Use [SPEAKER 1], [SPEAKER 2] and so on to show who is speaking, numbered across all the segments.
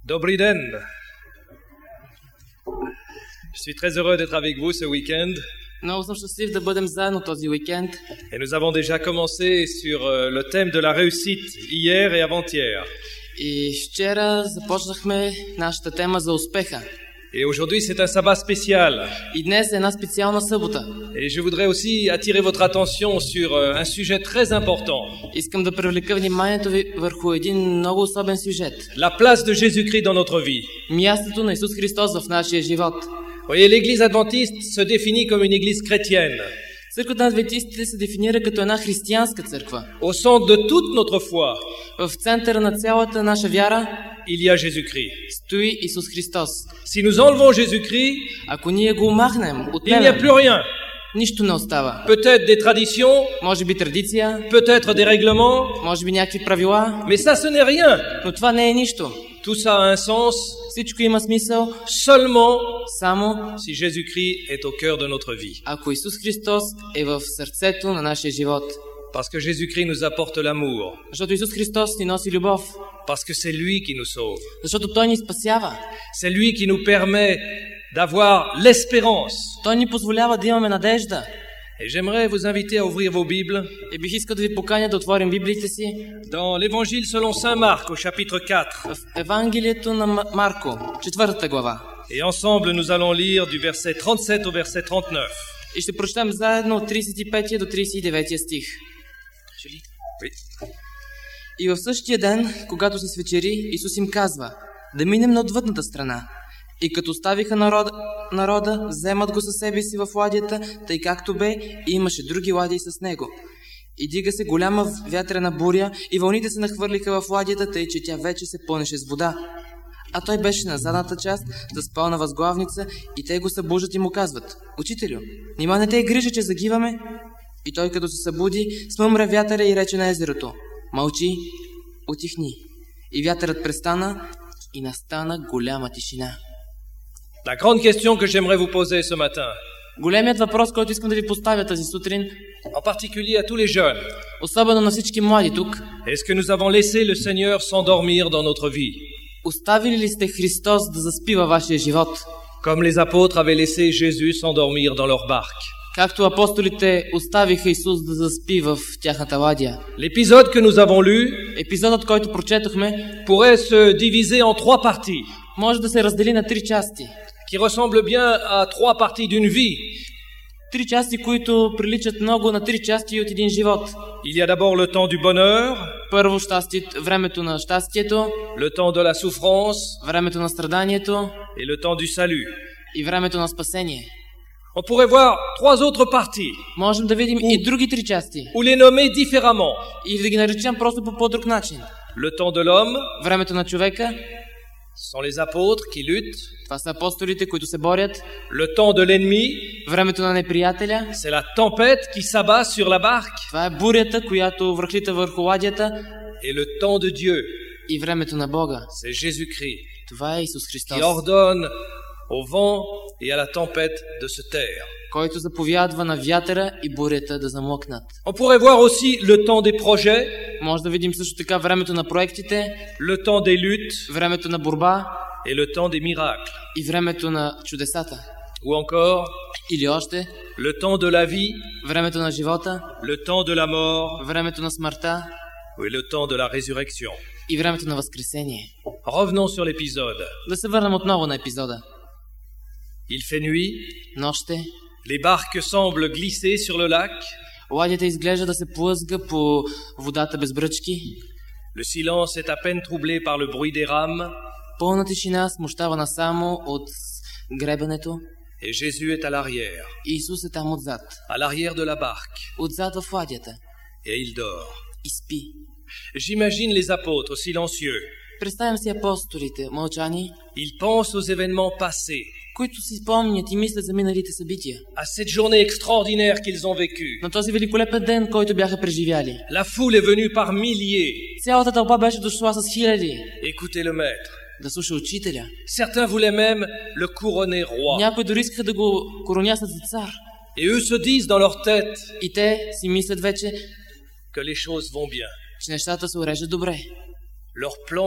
[SPEAKER 1] Dobry den. Je suis très heureux d'être avec vous ce week-end.
[SPEAKER 2] Много съм щастлив да бъдем заедно този уикенд.
[SPEAKER 1] Et nous avons déjà commencé sur le thème de la réussite hier et avant-hier.
[SPEAKER 2] И вчера започнахме нашата тема за успеха.
[SPEAKER 1] Et aujourd'hui, c'est un sabbat spécial.
[SPEAKER 2] И днес е една специална събота.
[SPEAKER 1] Et je voudrais aussi attirer votre attention sur un sujet très important.
[SPEAKER 2] Искам да привлека вниманието ви върху един много особен сюжет.
[SPEAKER 1] La place de Jésus-Christ dans notre vie.
[SPEAKER 2] Мястото на Исус Христос в нашия живот.
[SPEAKER 1] Vous voyez, l'église adventiste se définit comme une église chrétienne.
[SPEAKER 2] Църквата на адвентистите се дефинира като една християнска църква.
[SPEAKER 1] Au centre de toute notre foi,
[SPEAKER 2] В центъра на цялата наша вяра
[SPEAKER 1] il y a Jésus-Christ.
[SPEAKER 2] стои Исус Христос.
[SPEAKER 1] Si nous enlevons Jésus-Christ,
[SPEAKER 2] Ако ние го махнем,
[SPEAKER 1] il n'y a
[SPEAKER 2] отнемем,
[SPEAKER 1] plus rien.
[SPEAKER 2] нищо не остава.
[SPEAKER 1] Peut-être des traditions,
[SPEAKER 2] Може би традиция,
[SPEAKER 1] peut-être des règlements,
[SPEAKER 2] може би някакви правила,
[SPEAKER 1] mais ça, ce n'est rien.
[SPEAKER 2] но това не е нищо.
[SPEAKER 1] Tout ça a un sens
[SPEAKER 2] Всичко има смисъл
[SPEAKER 1] seulement
[SPEAKER 2] само
[SPEAKER 1] si Jésus-Christ est au cœur de notre vie.
[SPEAKER 2] ако Исус Христос е в сърцето на нашия живот.
[SPEAKER 1] Parce que Jésus-Christ nous apporte l'amour.
[SPEAKER 2] Защото Исус Христос ни носи любов.
[SPEAKER 1] Parce que c'est lui qui nous sauve.
[SPEAKER 2] Защото Той ни спасява.
[SPEAKER 1] C'est lui qui nous permet d'avoir l'espérance.
[SPEAKER 2] Той ни позволява да имаме надежда.
[SPEAKER 1] Et j'aimerais vous inviter à ouvrir vos Bibles
[SPEAKER 2] И бих искал да ви поканя да отворим Библиите си
[SPEAKER 1] dans l'Évangile selon saint Marc au chapitre 4.
[SPEAKER 2] в Евангелието на Марко, 4 глава.
[SPEAKER 1] Et ensemble, nous allons lire du verset 37 au verset 39.
[SPEAKER 2] И ще прочетем заедно от 35 до 39 стих.
[SPEAKER 1] Oui.
[SPEAKER 2] И в същия ден, когато се свечери, Исус им казва: да минем на отвъдната страна. И като оставиха народа, вземат го със себе си в ладията, тъй както бе, и имаше други ладии с него. И дига се голяма вятрена буря, и вълните се нахвърлиха в ладията, тъй че тя вече се пълнеше с вода. А той беше на задната част, заспал на възглавница, и те го събуждат и му казват: Учителю, нима не те е грижа, че загиваме? И той, като се събуди, смъмря вятъра и рече на езерото: Мълчи, утихни. И вятърът престана, и настана голяма тишина.
[SPEAKER 1] La grande question que j'aimerais vous poser ce matin,
[SPEAKER 2] Големият въпрос, който искам да ви поставя тази сутрин,
[SPEAKER 1] en particulier à tous les jeunes,
[SPEAKER 2] особено на всички млади тук:
[SPEAKER 1] est-ce que nous avons laissé le Seigneur s'endormir dans notre vie,
[SPEAKER 2] оставили ли сте Христос да заспи във вашия живот?
[SPEAKER 1] comme les apôtres avaient laissé Jésus s'endormir dans leur barque?
[SPEAKER 2] Както апостолите оставиха Исус да заспи в тяхната ладия.
[SPEAKER 1] L'épisode que nous avons lu
[SPEAKER 2] Епизодът, който прочетохме,
[SPEAKER 1] pourrait se diviser en trois parties,
[SPEAKER 2] може да се раздели на три части.
[SPEAKER 1] qui ressemblent bien à trois parties d'une vie.
[SPEAKER 2] Три части, които приличат много на три части от един живот.
[SPEAKER 1] Il y a d'abord le temps du bonheur,
[SPEAKER 2] Първо времето на щастието,
[SPEAKER 1] le temps de la souffrance
[SPEAKER 2] времето на страданието
[SPEAKER 1] et le temps du salut.
[SPEAKER 2] и времето на спасение.
[SPEAKER 1] On pourrait voir trois autres parties,
[SPEAKER 2] Можем да видим и други три части.
[SPEAKER 1] ou les nommer différemment.
[SPEAKER 2] Или да ги наречем просто по по-друг начин.
[SPEAKER 1] Le temps de l'homme
[SPEAKER 2] Времето на човека,
[SPEAKER 1] sont les apôtres qui luttent.
[SPEAKER 2] това са апостолите, които се борят.
[SPEAKER 1] Le temps de l'ennemi,
[SPEAKER 2] Времето на неприятеля,
[SPEAKER 1] c'est la tempête qui s'abat sur la barque.
[SPEAKER 2] това е бурята, която връхлита върху ладията.
[SPEAKER 1] Et le temps de Dieu,
[SPEAKER 2] И времето на Бога,
[SPEAKER 1] c'est Jésus-Christ
[SPEAKER 2] това е Исус Христос,
[SPEAKER 1] qui ordonne au vent et à la tempête de se taire.
[SPEAKER 2] който заповядва на вятъра и бурята да замлъкнат.
[SPEAKER 1] On pourrait voir aussi le temps des projets,
[SPEAKER 2] Може да видим също така времето на проектите,
[SPEAKER 1] le temps des luttes
[SPEAKER 2] времето на борба
[SPEAKER 1] et le temps des miracles.
[SPEAKER 2] и времето на чудесата.
[SPEAKER 1] Ou encore
[SPEAKER 2] Или още,
[SPEAKER 1] le temps de la vie,
[SPEAKER 2] времето на живота,
[SPEAKER 1] le temps de la mort
[SPEAKER 2] времето на смъртта
[SPEAKER 1] et le temps de la résurrection.
[SPEAKER 2] и времето на възкресение.
[SPEAKER 1] Revenons sur l'épisode.
[SPEAKER 2] Да се върнем отново на епизода.
[SPEAKER 1] Il fait nuit,
[SPEAKER 2] Нощ е,
[SPEAKER 1] les barques semblent glisser sur le lac,
[SPEAKER 2] ладията изглежда да се плъзга по водата без бръчки.
[SPEAKER 1] le silence est à peine troublé par le bruit des rames,
[SPEAKER 2] Пълна тишина, смущавана само от гребенето.
[SPEAKER 1] et Jésus est à l'arrière,
[SPEAKER 2] Исус е там отзад.
[SPEAKER 1] à l'arrière de la barque,
[SPEAKER 2] Отзад в ладията.
[SPEAKER 1] et il dort.
[SPEAKER 2] И спи.
[SPEAKER 1] J'imagine les apôtres silencieux.
[SPEAKER 2] Представям си апостолите, мълчани,
[SPEAKER 1] Ils pensent aux événements passés,
[SPEAKER 2] които си спомнят и мислят за миналите събития.
[SPEAKER 1] à cette journée extraordinaire qu'ils ont vécue.
[SPEAKER 2] На този великолепен ден, който бяха преживяли.
[SPEAKER 1] La foule est venue par milliers.
[SPEAKER 2] Цялата тълпа беше дошла с хиляди
[SPEAKER 1] Écoutez le maître.
[SPEAKER 2] да слуша учителя.
[SPEAKER 1] Certains voulaient même le couronner roi.
[SPEAKER 2] Някои дори искаха да го коронясат за цар.
[SPEAKER 1] Et eux se disent dans leur tête
[SPEAKER 2] И те си мислят вече,
[SPEAKER 1] que les choses vont bien.
[SPEAKER 2] че нещата се уреждат добре.
[SPEAKER 1] Leur plan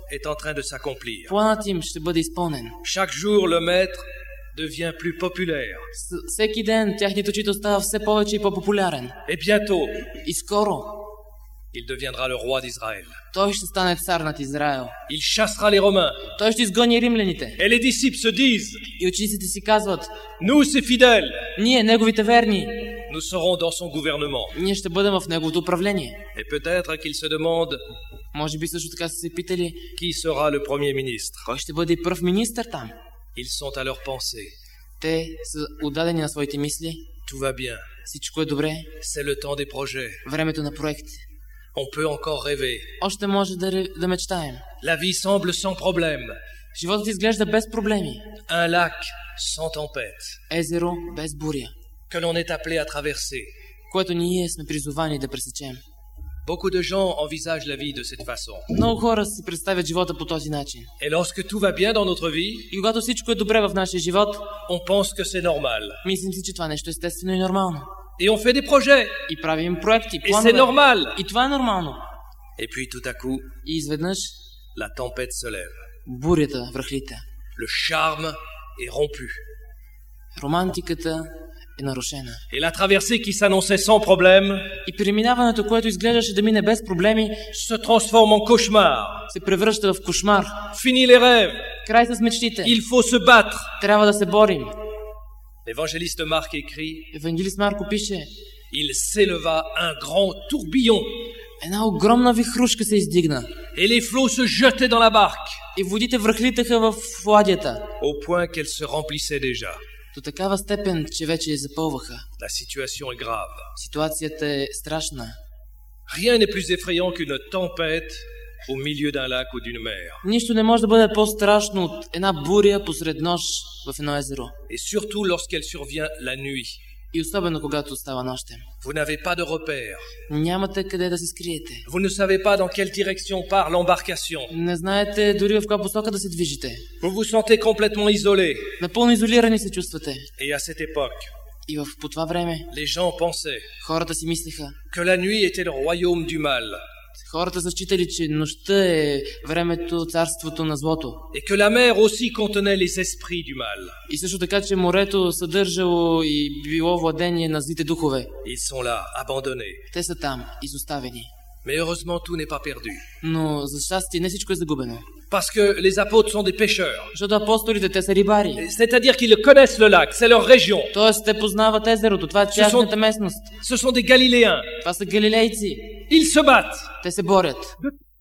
[SPEAKER 1] est en train de s'accomplir.
[SPEAKER 2] Планът им ще бъде изпълнен.
[SPEAKER 1] Chaque jour, le maître devient plus populaire.
[SPEAKER 2] Всеки ден тяхният учител става все повече и по-популярен.
[SPEAKER 1] Et bientôt,
[SPEAKER 2] И скоро
[SPEAKER 1] il deviendra le roi d'Israël.
[SPEAKER 2] той ще стане цар над Израел.
[SPEAKER 1] Il chassera les Romains.
[SPEAKER 2] Той ще изгони римляните.
[SPEAKER 1] Et les disciples se disent,
[SPEAKER 2] И учениците си казват:
[SPEAKER 1] nous, ces fidèles,
[SPEAKER 2] ние, неговите верни,
[SPEAKER 1] nous serons dans son gouvernement.
[SPEAKER 2] ние ще бъдем в неговото управление.
[SPEAKER 1] Et peut-être qu'ils se demandent
[SPEAKER 2] Може би също така са се питали:
[SPEAKER 1] qui sera le premier ministre.
[SPEAKER 2] кой ще бъде пръв министър там?
[SPEAKER 1] Ils sont à leur pensée.
[SPEAKER 2] Те са отдадени на своите мисли.
[SPEAKER 1] Tout va bien.
[SPEAKER 2] Всичко е добре.
[SPEAKER 1] C'est le temps des projets.
[SPEAKER 2] Времето на проекти.
[SPEAKER 1] On peut encore rêver.
[SPEAKER 2] Още може да мечтаем.
[SPEAKER 1] La vie semble sans problème.
[SPEAKER 2] Животът изглежда без проблеми.
[SPEAKER 1] Un lac sans tempête
[SPEAKER 2] Езеро без буря,
[SPEAKER 1] que l'on est appelé à traverser.
[SPEAKER 2] което ние сме призовани да пресечем.
[SPEAKER 1] Beaucoup de gens envisagent la vie de cette façon.
[SPEAKER 2] Много хора си представят живота по този начин.
[SPEAKER 1] Et lorsque tout va bien dans notre vie,
[SPEAKER 2] И когато всичко е добре в нашия живот,
[SPEAKER 1] on pense que c'est normal.
[SPEAKER 2] мислим си, че това нещо е естествено и нормално.
[SPEAKER 1] Et on fait des projets.
[SPEAKER 2] И правим проекти,
[SPEAKER 1] Et c'est
[SPEAKER 2] планове.
[SPEAKER 1] normal.
[SPEAKER 2] И това е нормално.
[SPEAKER 1] Et puis tout à coup,
[SPEAKER 2] И изведнъж
[SPEAKER 1] la tempête se lève.
[SPEAKER 2] бурята връхлита.
[SPEAKER 1] Le charme est rompu.
[SPEAKER 2] Романтиката е нарушена.
[SPEAKER 1] Et la traversée qui s'annonçait sans problème
[SPEAKER 2] И преминаването, което изглеждаше да мине без проблеми,
[SPEAKER 1] se transforme en cauchemar.
[SPEAKER 2] се превръща в кошмар.
[SPEAKER 1] Fini les rêves.
[SPEAKER 2] Край с мечтите.
[SPEAKER 1] Il faut se battre.
[SPEAKER 2] Трябва да се борим.
[SPEAKER 1] L'évangéliste Marc écrit,
[SPEAKER 2] Евангелист Марко пише:
[SPEAKER 1] il s'éleva un grand tourbillon
[SPEAKER 2] една огромна вихрушка се издигна.
[SPEAKER 1] et les flots se jetaient dans la barque
[SPEAKER 2] И водите връхлитаха в ладията.
[SPEAKER 1] au point qu'elle se remplissait déjà.
[SPEAKER 2] До такава степен, че вече я запълваха.
[SPEAKER 1] La situation est grave.
[SPEAKER 2] Ситуацията е страшна.
[SPEAKER 1] Rien n'est plus effrayant qu'une tempête au milieu d'un lac ou d'une mer.
[SPEAKER 2] Нищо не може да бъде по-страшно от една буря посред нощ в едно езеро.
[SPEAKER 1] Et surtout lorsqu'elle survient la nuit.
[SPEAKER 2] И особено когато става нощем.
[SPEAKER 1] Vous n'avez pas de repère.
[SPEAKER 2] Нямате къде да се скриете.
[SPEAKER 1] Vous ne savez pas dans quelle direction part l'embarcation.
[SPEAKER 2] Не знаете дори в каква посока да се движите.
[SPEAKER 1] Vous vous sentez complètement isolé.
[SPEAKER 2] Напълно изолирани се чувствате.
[SPEAKER 1] Et à cette époque,
[SPEAKER 2] И по това време
[SPEAKER 1] les gens pensaient
[SPEAKER 2] хората си мислеха,
[SPEAKER 1] que la nuit était le royaume du mal
[SPEAKER 2] хората са считали, че нощта е времето, царството на злото.
[SPEAKER 1] et que la mer aussi contenait les esprits du mal.
[SPEAKER 2] И също така, че морето съдържало и било владение на злите духове.
[SPEAKER 1] Ils sont là, abandonnés.
[SPEAKER 2] Те са там, изоставени.
[SPEAKER 1] Mais heureusement, tout n'est pas perdu.
[SPEAKER 2] Но за щастие не всичко е загубено.
[SPEAKER 1] Parce que les apôtres sont des pêcheurs.
[SPEAKER 2] Защото апостолите, те са рибари.
[SPEAKER 1] C'est-à-dire qu'ils connaissent le lac, c'est leur région.
[SPEAKER 2] Тоест, те познават езерото, това е тяхната местност.
[SPEAKER 1] Ce sont des Galiléens.
[SPEAKER 2] Това са галилейци.
[SPEAKER 1] Ils se battent.
[SPEAKER 2] Те се борят.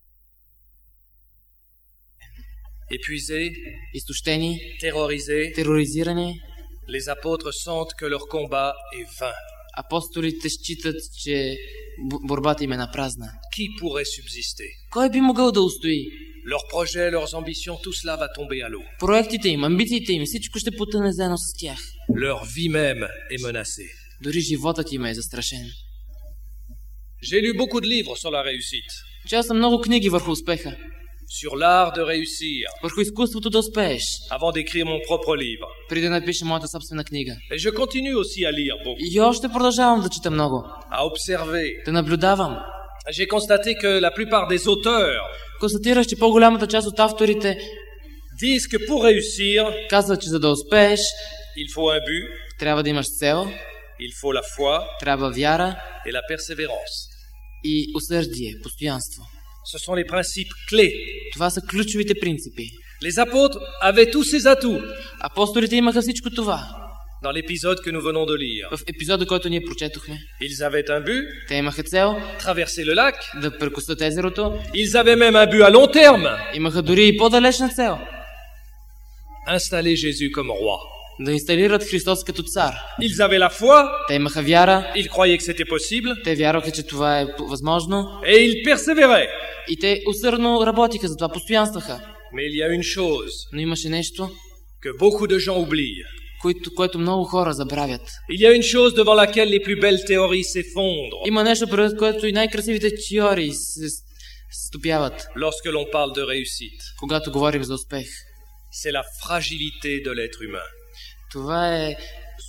[SPEAKER 1] Épuisés,
[SPEAKER 2] Изтощени,
[SPEAKER 1] terrorisés,
[SPEAKER 2] тероризирани.
[SPEAKER 1] les apôtres sentent que leur combat est vain.
[SPEAKER 2] Апостолите считат, че борбата им е напразна.
[SPEAKER 1] Qui pourrait subsister?
[SPEAKER 2] Кой би могъл да устои?
[SPEAKER 1] Leurs projets, leurs ambitions, tout cela va tomber à l'eau.
[SPEAKER 2] Проектите им, амбициите им, всичко ще потъне заедно с тях.
[SPEAKER 1] Leur vie même est menacée.
[SPEAKER 2] Дори животът им е застрашен.
[SPEAKER 1] J'ai lu beaucoup de livres sur la réussite,
[SPEAKER 2] Чел съм много книги върху успеха.
[SPEAKER 1] sur l'art de réussir,
[SPEAKER 2] Върху изкуството да успееш.
[SPEAKER 1] avant d'écrire mon propre livre.
[SPEAKER 2] Преди да напиша моята собствена книга.
[SPEAKER 1] Et je continue aussi à lire beaucoup,
[SPEAKER 2] И още продължавам да чета много.
[SPEAKER 1] à observer.
[SPEAKER 2] Да наблюдавам.
[SPEAKER 1] J'ai constaté que la plupart des auteurs
[SPEAKER 2] Констатирах, че по-голямата част от авторите
[SPEAKER 1] disent que pour réussir,
[SPEAKER 2] казват, че за да успееш,
[SPEAKER 1] il faut un but,
[SPEAKER 2] трябва да имаш цел,
[SPEAKER 1] il faut la foi
[SPEAKER 2] трябва вяра
[SPEAKER 1] et la persévérance.
[SPEAKER 2] и усърдие, постоянство.
[SPEAKER 1] Ce sont les principes clés.
[SPEAKER 2] Това са ключовите принципи.
[SPEAKER 1] Les apôtres avaient tous ces atouts
[SPEAKER 2] Апостолите имаха всичко това.
[SPEAKER 1] dans l'épisode que nous venons de lire.
[SPEAKER 2] В епизода, който ние прочетохме,
[SPEAKER 1] Ils avaient un but,
[SPEAKER 2] те имаха цел
[SPEAKER 1] traverser le lac.
[SPEAKER 2] да прекусят езерото,
[SPEAKER 1] Ils avaient même un but à long terme,
[SPEAKER 2] имаха дори и по-далечна цел
[SPEAKER 1] installer Jésus comme roi.
[SPEAKER 2] да инсталират Христос като цар.
[SPEAKER 1] Ils avaient la foi,
[SPEAKER 2] Те имаха вяра,
[SPEAKER 1] ils croyaient que c'était possible,
[SPEAKER 2] те вярваха, че това е възможно
[SPEAKER 1] et ils persévéraient.
[SPEAKER 2] и те усърдно работиха, за това постоянстваха.
[SPEAKER 1] Mais il y a une chose
[SPEAKER 2] Но имаше нещо,
[SPEAKER 1] que beaucoup de gens oublient.
[SPEAKER 2] което много хора забравят.
[SPEAKER 1] Il y a une chose devant laquelle les plus belles théories s'effondrent
[SPEAKER 2] Има нещо, пред което и най-красивите теории се стопяват,
[SPEAKER 1] lorsque l'on parle de réussite.
[SPEAKER 2] когато говорим за успех.
[SPEAKER 1] C'est la fragilité de l'être humain,
[SPEAKER 2] Това е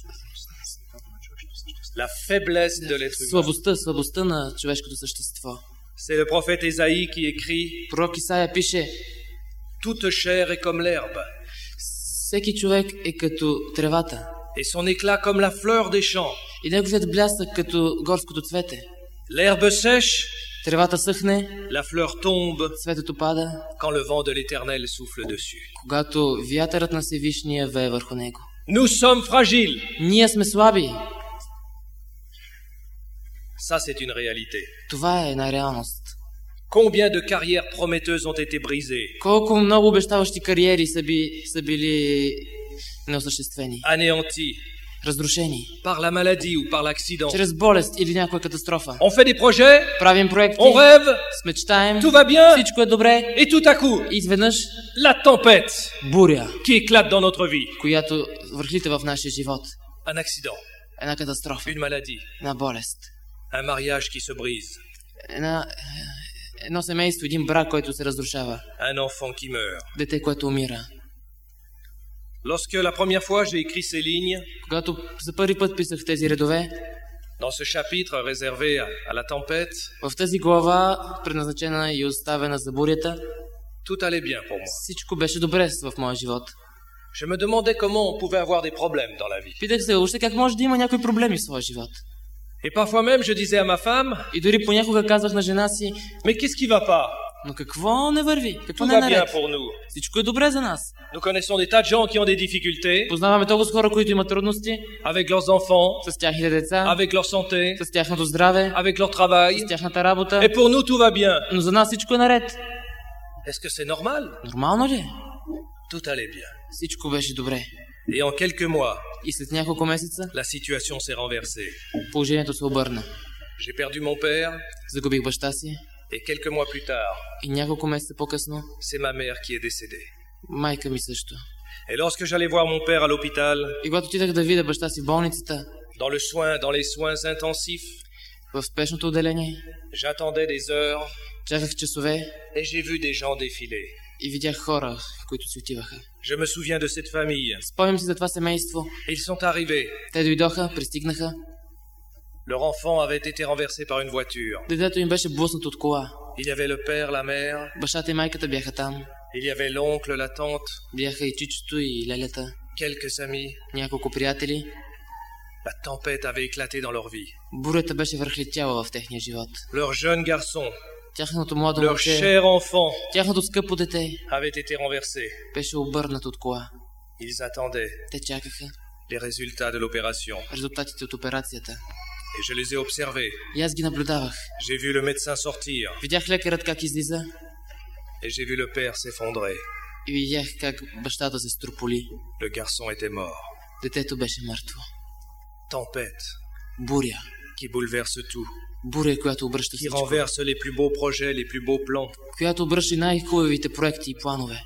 [SPEAKER 1] la faiblesse de l'être humain.
[SPEAKER 2] слабостта на човешкото същество.
[SPEAKER 1] C'est le prophète Ésaïe qui écrit
[SPEAKER 2] Пророк Исаия пише:
[SPEAKER 1] Toute chair est comme l'herbe,
[SPEAKER 2] Всеки човек е като тревата.
[SPEAKER 1] et son éclat comme la fleur des champs.
[SPEAKER 2] И неговият блясък като горското цвете.
[SPEAKER 1] L'herbe sèche,
[SPEAKER 2] Тревата съхне,
[SPEAKER 1] la fleur tombe
[SPEAKER 2] цветето пада,
[SPEAKER 1] quand le vent de l'Éternel souffle dessus.
[SPEAKER 2] когато вятърът на Всевишния вее върху него.
[SPEAKER 1] Nous sommes fragiles.
[SPEAKER 2] Ние сме слаби.
[SPEAKER 1] Ça, c'est une réalité.
[SPEAKER 2] Това е една реалност.
[SPEAKER 1] Combien de carrières prometteuses ont été brisées,
[SPEAKER 2] Колко много обещаващи кариери са били неосъществени,
[SPEAKER 1] anéanties
[SPEAKER 2] разрушени,
[SPEAKER 1] par la maladie ou par l'accident.
[SPEAKER 2] чрез болест или някоя катастрофа.
[SPEAKER 1] On fait des projets,
[SPEAKER 2] Правим проекти,
[SPEAKER 1] on rêve,
[SPEAKER 2] смечтаем,
[SPEAKER 1] tout va bien,
[SPEAKER 2] всичко е добре
[SPEAKER 1] et tout à coup,
[SPEAKER 2] и изведнъж
[SPEAKER 1] la tempête
[SPEAKER 2] буря,
[SPEAKER 1] qui éclate dans notre vie.
[SPEAKER 2] която върхлита в нашия живот.
[SPEAKER 1] Un accident,
[SPEAKER 2] Една катастрофа,
[SPEAKER 1] une maladie,
[SPEAKER 2] една болест,
[SPEAKER 1] un mariage qui se brise,
[SPEAKER 2] едно семейство, един брак, който се разрушава,
[SPEAKER 1] un enfant qui meurt.
[SPEAKER 2] дете, което умира.
[SPEAKER 1] Lorsque la première fois j'ai écrit ces lignes,
[SPEAKER 2] Когато за първи път писах тези редове,
[SPEAKER 1] dans ce chapitre réservé à la tempête,
[SPEAKER 2] в тази глава, предназначена и оставена за бурята,
[SPEAKER 1] tout allait bien pour moi.
[SPEAKER 2] всичко беше добре в моя живот.
[SPEAKER 1] Je me demandais comment on pouvait avoir des problèmes dans la vie.
[SPEAKER 2] Питах се въобще как може да има някои проблеми в своя живот.
[SPEAKER 1] Et parfois même, je disais à ma femme,
[SPEAKER 2] И дори понякога казвах на жена си,
[SPEAKER 1] mais qu'est-ce qui va pas?
[SPEAKER 2] но какво не върви? Какво
[SPEAKER 1] Tout
[SPEAKER 2] не е
[SPEAKER 1] va bien
[SPEAKER 2] наред?
[SPEAKER 1] pour nous.
[SPEAKER 2] Всичко е добре за нас.
[SPEAKER 1] Nous connaissons des tas de gens qui ont des difficultés
[SPEAKER 2] Познаваме толкова хора, които имат трудности
[SPEAKER 1] avec leurs enfants,
[SPEAKER 2] с тяхните деца,
[SPEAKER 1] avec leur santé,
[SPEAKER 2] с тяхното здраве,
[SPEAKER 1] avec leur travail.
[SPEAKER 2] с тяхната работа,
[SPEAKER 1] Et pour nous, tout va bien.
[SPEAKER 2] но за нас всичко е наред.
[SPEAKER 1] Est-ce que c'est normal?
[SPEAKER 2] Нормално ли е?
[SPEAKER 1] Tout allait bien.
[SPEAKER 2] Всичко беше добре.
[SPEAKER 1] Et en quelques mois,
[SPEAKER 2] И след няколко месеца
[SPEAKER 1] la situation s'est renversée.
[SPEAKER 2] положението се обърна.
[SPEAKER 1] J'ai perdu mon père
[SPEAKER 2] Загубих баща си
[SPEAKER 1] et quelques mois plus tard,
[SPEAKER 2] и няколко месеца по-късно
[SPEAKER 1] c'est ma mère qui est décédée.
[SPEAKER 2] майка ми също.
[SPEAKER 1] Et lorsque j'allais voir mon père à l'hôpital,
[SPEAKER 2] И когато отидах да видя баща си в болницата,
[SPEAKER 1] dans les soins intensifs,
[SPEAKER 2] в спешното отделение,
[SPEAKER 1] j'attendais des heures
[SPEAKER 2] чаках часове
[SPEAKER 1] et j'ai vu des gens défiler.
[SPEAKER 2] и видях хора, които си отиваха.
[SPEAKER 1] Je me souviens de cette famille.
[SPEAKER 2] Спомням си за това семейство.
[SPEAKER 1] Ils sont arrivés.
[SPEAKER 2] Те дойдоха, пристигнаха.
[SPEAKER 1] Leur enfant avait été renversé par une voiture.
[SPEAKER 2] Детето им беше блъснато от кола.
[SPEAKER 1] Il y avait le père, la mère,
[SPEAKER 2] Бащата и майката бяха там.
[SPEAKER 1] il y avait l'oncle, la tante,
[SPEAKER 2] Бяха и чичото, и лелята,
[SPEAKER 1] quelques amis.
[SPEAKER 2] няколко приятели.
[SPEAKER 1] La tempête avait éclaté dans leur vie.
[SPEAKER 2] Бурята беше върхлетяла в техния живот.
[SPEAKER 1] Leur jeune garçon,
[SPEAKER 2] Тяхното младо
[SPEAKER 1] leur
[SPEAKER 2] момче,
[SPEAKER 1] cher enfant
[SPEAKER 2] тяхното скъпо дете
[SPEAKER 1] avait été renversé.
[SPEAKER 2] беше обърнат от кола.
[SPEAKER 1] Ils attendaient
[SPEAKER 2] Те чакаха
[SPEAKER 1] les résultats de l'opération.
[SPEAKER 2] резултатите от операцията.
[SPEAKER 1] Et je les ai observés.
[SPEAKER 2] И аз ги наблюдавах.
[SPEAKER 1] J'ai vu le médecin sortir
[SPEAKER 2] Видях лекарът как излиза
[SPEAKER 1] et j'ai vu le père s'effondrer.
[SPEAKER 2] и видях как бащата се строполи.
[SPEAKER 1] Le garçon était mort.
[SPEAKER 2] Детето беше мъртво.
[SPEAKER 1] Tempête
[SPEAKER 2] Буря.
[SPEAKER 1] qui bouleverse tout,
[SPEAKER 2] Буря, която обръща
[SPEAKER 1] qui
[SPEAKER 2] всичко.
[SPEAKER 1] renverse les plus beaux projets, les plus beaux plans.
[SPEAKER 2] Която обръща и най-хубавите проекти и планове.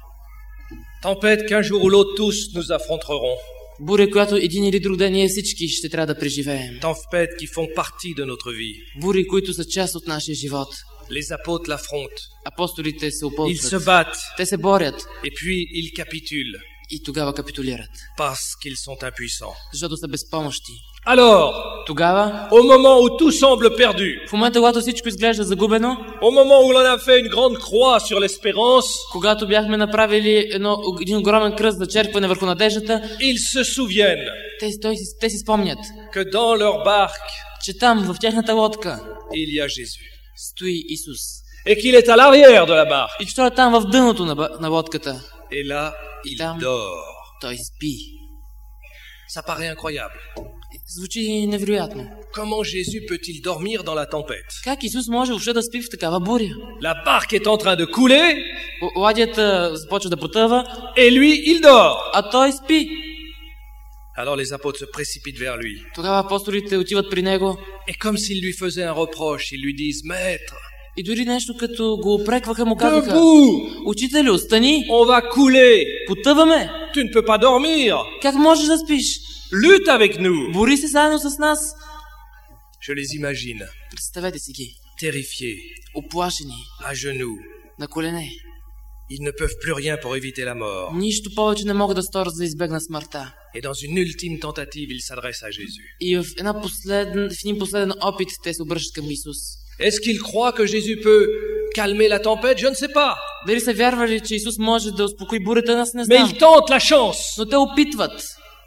[SPEAKER 1] Tempête qu'un jour ou l'autre tous nous affronterons.
[SPEAKER 2] Буря, която един или друг ден ние всички ще трябва да преживеем.
[SPEAKER 1] Tempêtes qui font partie de notre vie.
[SPEAKER 2] Бури, които са част от нашия живот.
[SPEAKER 1] Les apôtres l'affrontent.
[SPEAKER 2] Апостолите се
[SPEAKER 1] Ils se
[SPEAKER 2] опълчват.
[SPEAKER 1] battent
[SPEAKER 2] Те се борят
[SPEAKER 1] et puis ils capitulent
[SPEAKER 2] и тогава капитулират.
[SPEAKER 1] parce qu'ils sont impuissants.
[SPEAKER 2] Защото са безпомощни.
[SPEAKER 1] Alors,
[SPEAKER 2] Тогава,
[SPEAKER 1] au moment où tout semble perdu,
[SPEAKER 2] в момента, когато всичко изглежда загубено,
[SPEAKER 1] au moment où l'on a fait une grande croix sur l'espérance,
[SPEAKER 2] когато бяхме направили един огромен кръст за черкване върху надеждата,
[SPEAKER 1] ils se souviennent
[SPEAKER 2] те си спомнят,
[SPEAKER 1] que dans leur barque,
[SPEAKER 2] че там, в тяхната лодка,
[SPEAKER 1] il y a Jésus.
[SPEAKER 2] стои Исус.
[SPEAKER 1] Et qu'il est à l'arrière de la barque.
[SPEAKER 2] И че той е там в дъното на лодката.
[SPEAKER 1] Et là, il
[SPEAKER 2] Там.
[SPEAKER 1] dort.
[SPEAKER 2] Той спи.
[SPEAKER 1] Ça paraît incroyable.
[SPEAKER 2] Звучи невероятно.
[SPEAKER 1] Comment Jésus peut-il dormir dans la tempête?
[SPEAKER 2] Как Исус може въобще да спи в такава буря?
[SPEAKER 1] La barque est en train de couler
[SPEAKER 2] Ладията започва да потъва,
[SPEAKER 1] et lui, il dort.
[SPEAKER 2] а той спи.
[SPEAKER 1] Alors les apôtres se précipitent vers lui.
[SPEAKER 2] Тогава апостолите отиват при него
[SPEAKER 1] Et comme s'ils lui faisaient un reproche, ils lui disent, Maître,
[SPEAKER 2] и дори нещо като го опрекваха му казаха:
[SPEAKER 1] debout,
[SPEAKER 2] Учителю, стани,
[SPEAKER 1] on va couler.
[SPEAKER 2] потъваме.
[SPEAKER 1] Tu ne peux pas dormir.
[SPEAKER 2] Как можеш да спиш?
[SPEAKER 1] Lutte avec nous.
[SPEAKER 2] Бори се заедно с нас.
[SPEAKER 1] Je les imagine,
[SPEAKER 2] Представете си ги,
[SPEAKER 1] terrifiés,
[SPEAKER 2] оплашени,
[SPEAKER 1] à genoux.
[SPEAKER 2] на колене.
[SPEAKER 1] Ils ne peuvent plus rien pour éviter la mort.
[SPEAKER 2] Нищо повече не могат да сторят за избегнат смъртта.
[SPEAKER 1] Et dans une ultime tentative, ils s'adressent à Jésus.
[SPEAKER 2] И в един последен опит те се обръщат към Исус.
[SPEAKER 1] Est-ce qu'ils croient que Jésus peut calmer la tempête? Je ne sais pas.
[SPEAKER 2] Дали са вярвали, че Исус може да успокои бурята, аз не
[SPEAKER 1] Mais
[SPEAKER 2] знам.
[SPEAKER 1] ils tentent la chance.
[SPEAKER 2] Но те опитват.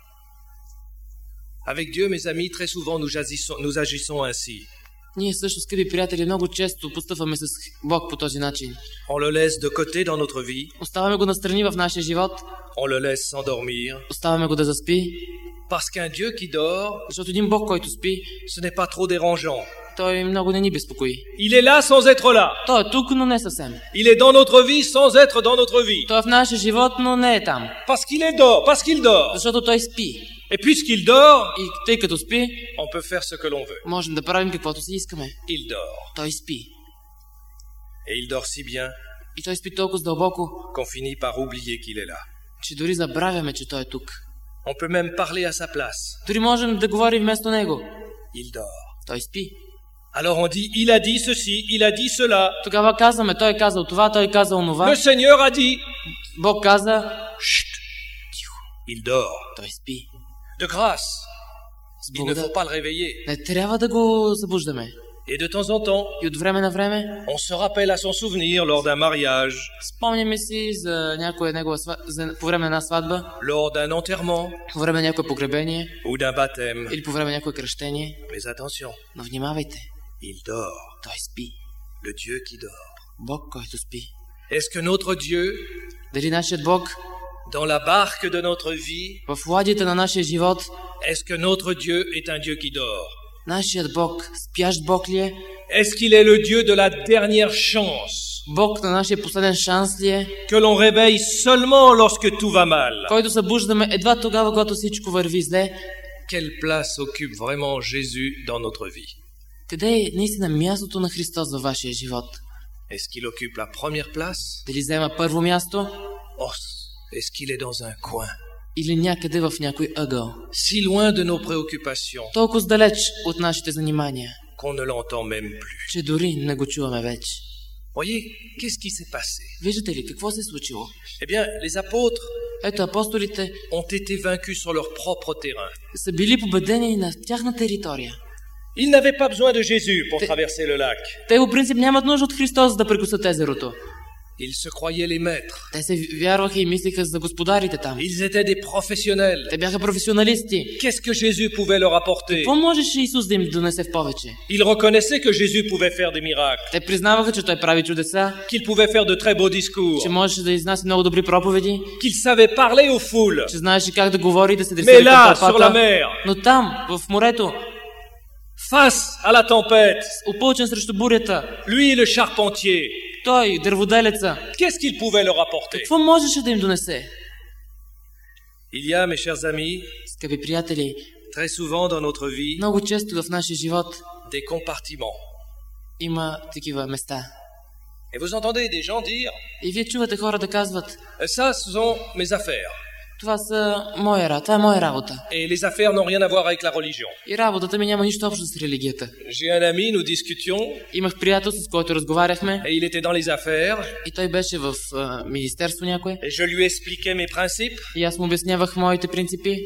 [SPEAKER 1] Avec Dieu, mes amis, très souvent nous agissons ainsi.
[SPEAKER 2] Ние също, скъпи приятели, много често постъпваме с Бог по този начин.
[SPEAKER 1] On le laisse de côté dans notre vie.
[SPEAKER 2] Оставаме го настрани в нашия живот.
[SPEAKER 1] On le laisse s'endormir.
[SPEAKER 2] Оставаме го да заспи.
[SPEAKER 1] Parce qu'un Dieu qui dort,
[SPEAKER 2] Защото един Бог, който спи,
[SPEAKER 1] ce n'est pas trop dérangeant.
[SPEAKER 2] той много не ни безпокои.
[SPEAKER 1] Il est là sans être là.
[SPEAKER 2] Той е тук, но не съвсем.
[SPEAKER 1] Il est dans notre vie sans être dans notre vie.
[SPEAKER 2] Той е в нашия живот, но не е там.
[SPEAKER 1] Parce qu'il dort.
[SPEAKER 2] Защото той спи.
[SPEAKER 1] Et puisqu'il dort,
[SPEAKER 2] И тъй като спи,
[SPEAKER 1] on peut faire ce que l'on veut.
[SPEAKER 2] можем да правим каквото си искаме.
[SPEAKER 1] Il dort.
[SPEAKER 2] Той спи.
[SPEAKER 1] Et il dort si bien
[SPEAKER 2] И той спи толкова дълбоко,
[SPEAKER 1] qu'on finit par oublier qu'il est là.
[SPEAKER 2] че дори забравяме, че той е тук.
[SPEAKER 1] On peut même parler à sa place.
[SPEAKER 2] Дори можем да говорим вместо него.
[SPEAKER 1] Il dort.
[SPEAKER 2] Той спи.
[SPEAKER 1] Alors on dit, il a dit ceci, il a dit cela.
[SPEAKER 2] Тогава казваме, той е казал това, той е казал
[SPEAKER 1] Le
[SPEAKER 2] онова.
[SPEAKER 1] Seigneur a dit,
[SPEAKER 2] Бог каза,
[SPEAKER 1] chut, il dort.
[SPEAKER 2] той спи.
[SPEAKER 1] De grâce,
[SPEAKER 2] С
[SPEAKER 1] il ne faut
[SPEAKER 2] благодат.
[SPEAKER 1] pas le réveiller.
[SPEAKER 2] Не трябва да го събуждаме.
[SPEAKER 1] Et de temps en temps,
[SPEAKER 2] И от време на време
[SPEAKER 1] on se rappelle à son souvenir lors d'un mariage,
[SPEAKER 2] спомняме си за някоя негова по време на една сватба,
[SPEAKER 1] lors d'un enterrement
[SPEAKER 2] по време на някое погребение
[SPEAKER 1] ou d'un baptême.
[SPEAKER 2] или по време на някое кръщение.
[SPEAKER 1] Mais attention,
[SPEAKER 2] Но внимавайте,
[SPEAKER 1] il dort.
[SPEAKER 2] той спи.
[SPEAKER 1] Le Dieu qui dort.
[SPEAKER 2] Бог, който спи.
[SPEAKER 1] Est-ce que notre Dieu,
[SPEAKER 2] Дали нашият Бог
[SPEAKER 1] dans la barque de notre vie,
[SPEAKER 2] в ладията на нашия живот,
[SPEAKER 1] est-ce que notre Dieu est un Dieu qui dort?
[SPEAKER 2] нашият Бог, спящ Бог ли е?
[SPEAKER 1] Est-ce qu'il est le Dieu de la dernière chance,
[SPEAKER 2] Бог на нашия последен шанс ли е?
[SPEAKER 1] que l'on réveille seulement lorsque tout va mal?
[SPEAKER 2] Който събуждаме едва тогава, когато всичко върви зле?
[SPEAKER 1] Quelle place occupe vraiment Jésus dans notre vie?
[SPEAKER 2] Къде е наистина мястото на Христос във вашия живот?
[SPEAKER 1] Est-ce qu'il occupe la première place?
[SPEAKER 2] Дали взема първо място?
[SPEAKER 1] Oh, est-ce qu'il est dans un coin?
[SPEAKER 2] Или някъде в някой ъгъл?
[SPEAKER 1] Si loin de nos préoccupations
[SPEAKER 2] Толкова далеч от нашите занимания,
[SPEAKER 1] qu'on ne l'entend même plus.
[SPEAKER 2] че дори не го чуваме вече.
[SPEAKER 1] Voyez, qu'est-ce qui s'est passé?
[SPEAKER 2] Виждате ли какво се е случило?
[SPEAKER 1] Eh bien, les apôtres
[SPEAKER 2] Ето, апостолите
[SPEAKER 1] ont été vaincus sur leur propre terrain.
[SPEAKER 2] са били победени на тяхна територия.
[SPEAKER 1] Ils n'avaient pas besoin de Jésus pour traverser le lac.
[SPEAKER 2] Те по принцип нямат нужда от Христос да прекусат езерото.
[SPEAKER 1] Ils se croyaient les maîtres.
[SPEAKER 2] Те се вярваха и мислиха за господарите там.
[SPEAKER 1] Ils étaient des professionnels.
[SPEAKER 2] Те бяха професионалисти.
[SPEAKER 1] Qu'est-ce que Jésus pouvait leur apporter?
[SPEAKER 2] Какво можеше Исус да им донесе в повече?
[SPEAKER 1] Ils reconnaissaient que Jésus pouvait faire des miracles,
[SPEAKER 2] Те признаваха, че той прави чудеса,
[SPEAKER 1] qu'il pouvait faire de très beaux discours,
[SPEAKER 2] че можеше да изнася много добри проповеди,
[SPEAKER 1] qu'il savait parler aux foules.
[SPEAKER 2] че знаеше как да говори и да се
[SPEAKER 1] Mais
[SPEAKER 2] дресира
[SPEAKER 1] là,
[SPEAKER 2] към
[SPEAKER 1] sur la
[SPEAKER 2] тълпата.
[SPEAKER 1] mer,
[SPEAKER 2] Но там, в морето,
[SPEAKER 1] face à la tempête,
[SPEAKER 2] опълчен срещу бурята,
[SPEAKER 1] lui, le charpentier,
[SPEAKER 2] той, дърводелеца,
[SPEAKER 1] qu'est-ce qu'il pouvait leur apporter?
[SPEAKER 2] какво можеше да им донесе?
[SPEAKER 1] Il y a, mes chers amis,
[SPEAKER 2] Скъпи приятели,
[SPEAKER 1] très souvent dans notre vie,
[SPEAKER 2] много често в нашия живот
[SPEAKER 1] des compartiments.
[SPEAKER 2] има такива места.
[SPEAKER 1] Et vous entendez des gens dire,
[SPEAKER 2] И вие чувате хора да казват,
[SPEAKER 1] ça, ce sont mes affaires.
[SPEAKER 2] това е моя работа.
[SPEAKER 1] Et les affaires n'ont rien à voir avec la religion.
[SPEAKER 2] И работата ми няма нищо общо с религията.
[SPEAKER 1] J'ai un ami, nous discutions,
[SPEAKER 2] Имах приятел, с който разговаряхме,
[SPEAKER 1] et il était dans les affaires,
[SPEAKER 2] и той беше в министерство някое,
[SPEAKER 1] et je lui expliquais mes principes,
[SPEAKER 2] и аз му обяснявах моите принципи,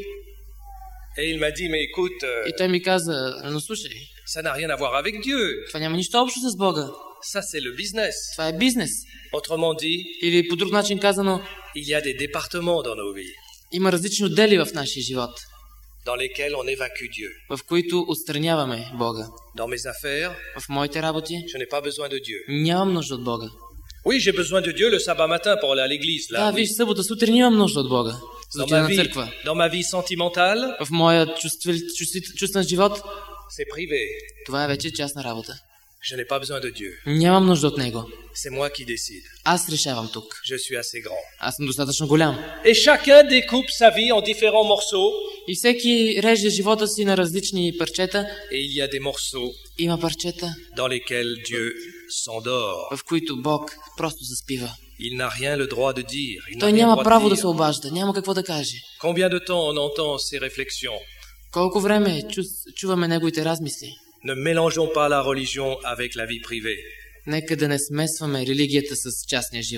[SPEAKER 1] et il m'a dit, mais écoute,
[SPEAKER 2] и той ми каза, но слушай,
[SPEAKER 1] ça n'a rien à voir avec Dieu.
[SPEAKER 2] това няма нищо общо с Бога.
[SPEAKER 1] Ça, c'est le business.
[SPEAKER 2] Това е бизнес.
[SPEAKER 1] Autrement dit,
[SPEAKER 2] Или по друг начин казано,
[SPEAKER 1] il y a des départements dans nos vies,
[SPEAKER 2] има различни отдели в нашия живот,
[SPEAKER 1] dans lesquels on évacue Dieu.
[SPEAKER 2] в които отстраняваме Бога.
[SPEAKER 1] Dans mes affaires,
[SPEAKER 2] В моите работи
[SPEAKER 1] je n'ai pas besoin de Dieu.
[SPEAKER 2] нямам нужда от Бога.
[SPEAKER 1] Oui, j'ai besoin de Dieu le sabbat matin pour aller à l'église.
[SPEAKER 2] Да,
[SPEAKER 1] Là,
[SPEAKER 2] виж, събота сутрин имам нужда от Бога. За да отида на църква.
[SPEAKER 1] dans ma vie sentimentale,
[SPEAKER 2] В моя чувствен живот,
[SPEAKER 1] c'est privé.
[SPEAKER 2] това е вече частна работа.
[SPEAKER 1] Je n'ai pas besoin de Dieu.
[SPEAKER 2] Нямам нужда от Него.
[SPEAKER 1] C'est moi qui décide.
[SPEAKER 2] Аз решавам тук.
[SPEAKER 1] Je suis assez grand.
[SPEAKER 2] Аз съм достатъчно голям.
[SPEAKER 1] Et chacun découpe sa vie en différents morceaux.
[SPEAKER 2] И всеки реже живота си на различни парчета.
[SPEAKER 1] Et il y a des morceaux
[SPEAKER 2] Има парчета,
[SPEAKER 1] dans lesquels Dieu s'endort.
[SPEAKER 2] в които Бог просто заспива.
[SPEAKER 1] Il n'a rien le droit de dire. Il n'a
[SPEAKER 2] Той
[SPEAKER 1] rien
[SPEAKER 2] няма
[SPEAKER 1] le droit
[SPEAKER 2] право
[SPEAKER 1] de
[SPEAKER 2] да
[SPEAKER 1] dire.
[SPEAKER 2] се обажда, няма какво да каже.
[SPEAKER 1] Combien de temps on entend ces réflexions?
[SPEAKER 2] Колко време чуваме неговите размисли.
[SPEAKER 1] Ne mélangeons pas la religion avec la vie privée.
[SPEAKER 2] Нека да не смесваме религията с частния живот.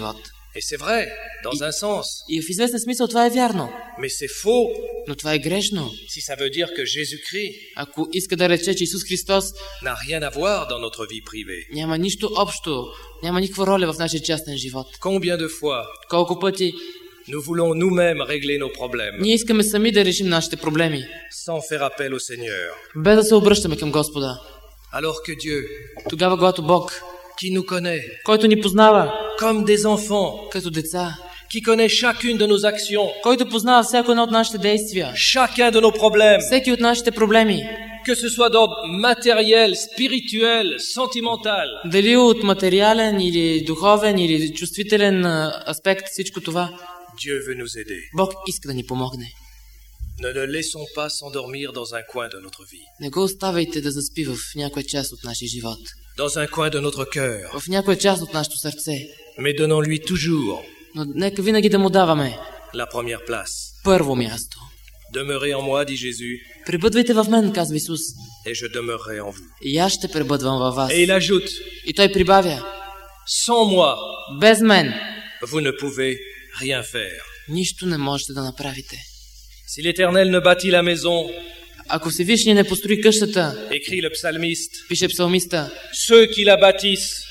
[SPEAKER 1] Et c'est vrai, dans un sens.
[SPEAKER 2] И в известен смисъл това е вярно.
[SPEAKER 1] Mais c'est faux
[SPEAKER 2] Но това е грешно.
[SPEAKER 1] si ça veut dire que Jésus-Christ
[SPEAKER 2] Ако иска да рече, че Исус Христос
[SPEAKER 1] n'a rien à voir dans notre vie privée.
[SPEAKER 2] няма нищо общо, няма никаква роля в нашия частен живот.
[SPEAKER 1] Combien de fois
[SPEAKER 2] Колко пъти
[SPEAKER 1] nous voulons nous-mêmes régler nos problèmes
[SPEAKER 2] ние искаме сами да решим нашите проблеми,
[SPEAKER 1] sans faire appel au Seigneur.
[SPEAKER 2] без да се обръщаме към Господа.
[SPEAKER 1] Alors que Dieu,
[SPEAKER 2] Тогава, когато Бог,
[SPEAKER 1] qui nous connaît
[SPEAKER 2] който ни познава
[SPEAKER 1] comme des enfants,
[SPEAKER 2] като деца,
[SPEAKER 1] qui connaît chacune de nos actions,
[SPEAKER 2] който познава всяко едно от нашите действия,
[SPEAKER 1] chacun de nos problèmes,
[SPEAKER 2] всеки от нашите проблеми,
[SPEAKER 1] que ce soit d'ordre matériel, spirituel, sentimental,
[SPEAKER 2] дали от материален или духовен или чувствителен аспект, всичко това,
[SPEAKER 1] Dieu veut nous aider.
[SPEAKER 2] Бог иска да ни помогне.
[SPEAKER 1] Ne le laissons pas s'endormir dans un coin de notre vie,
[SPEAKER 2] Не го оставяйте да заспи в някоя част от нашия живот,
[SPEAKER 1] dans un coin de notre cœur,
[SPEAKER 2] в някоя част от нашето сърце.
[SPEAKER 1] mais donnons-lui toujours
[SPEAKER 2] Но нека винаги да му даваме
[SPEAKER 1] la première place.
[SPEAKER 2] първо място.
[SPEAKER 1] Demeurez en moi, dit Jésus,
[SPEAKER 2] Пребъдвайте в мен, казва Исус,
[SPEAKER 1] et je demeurerai en vous.
[SPEAKER 2] и аз ще пребъдвам във вас.
[SPEAKER 1] Et il ajoute,
[SPEAKER 2] И той прибавя,
[SPEAKER 1] sans moi,
[SPEAKER 2] без мен
[SPEAKER 1] vous ne pouvez rien faire.
[SPEAKER 2] нищо не можете да направите.
[SPEAKER 1] Si l'Éternel ne bâtit la maison,
[SPEAKER 2] Ако Всевишния не построи къщата,
[SPEAKER 1] écrit le psalmiste,
[SPEAKER 2] пише псалмиста,
[SPEAKER 1] ceux qui la bâtissent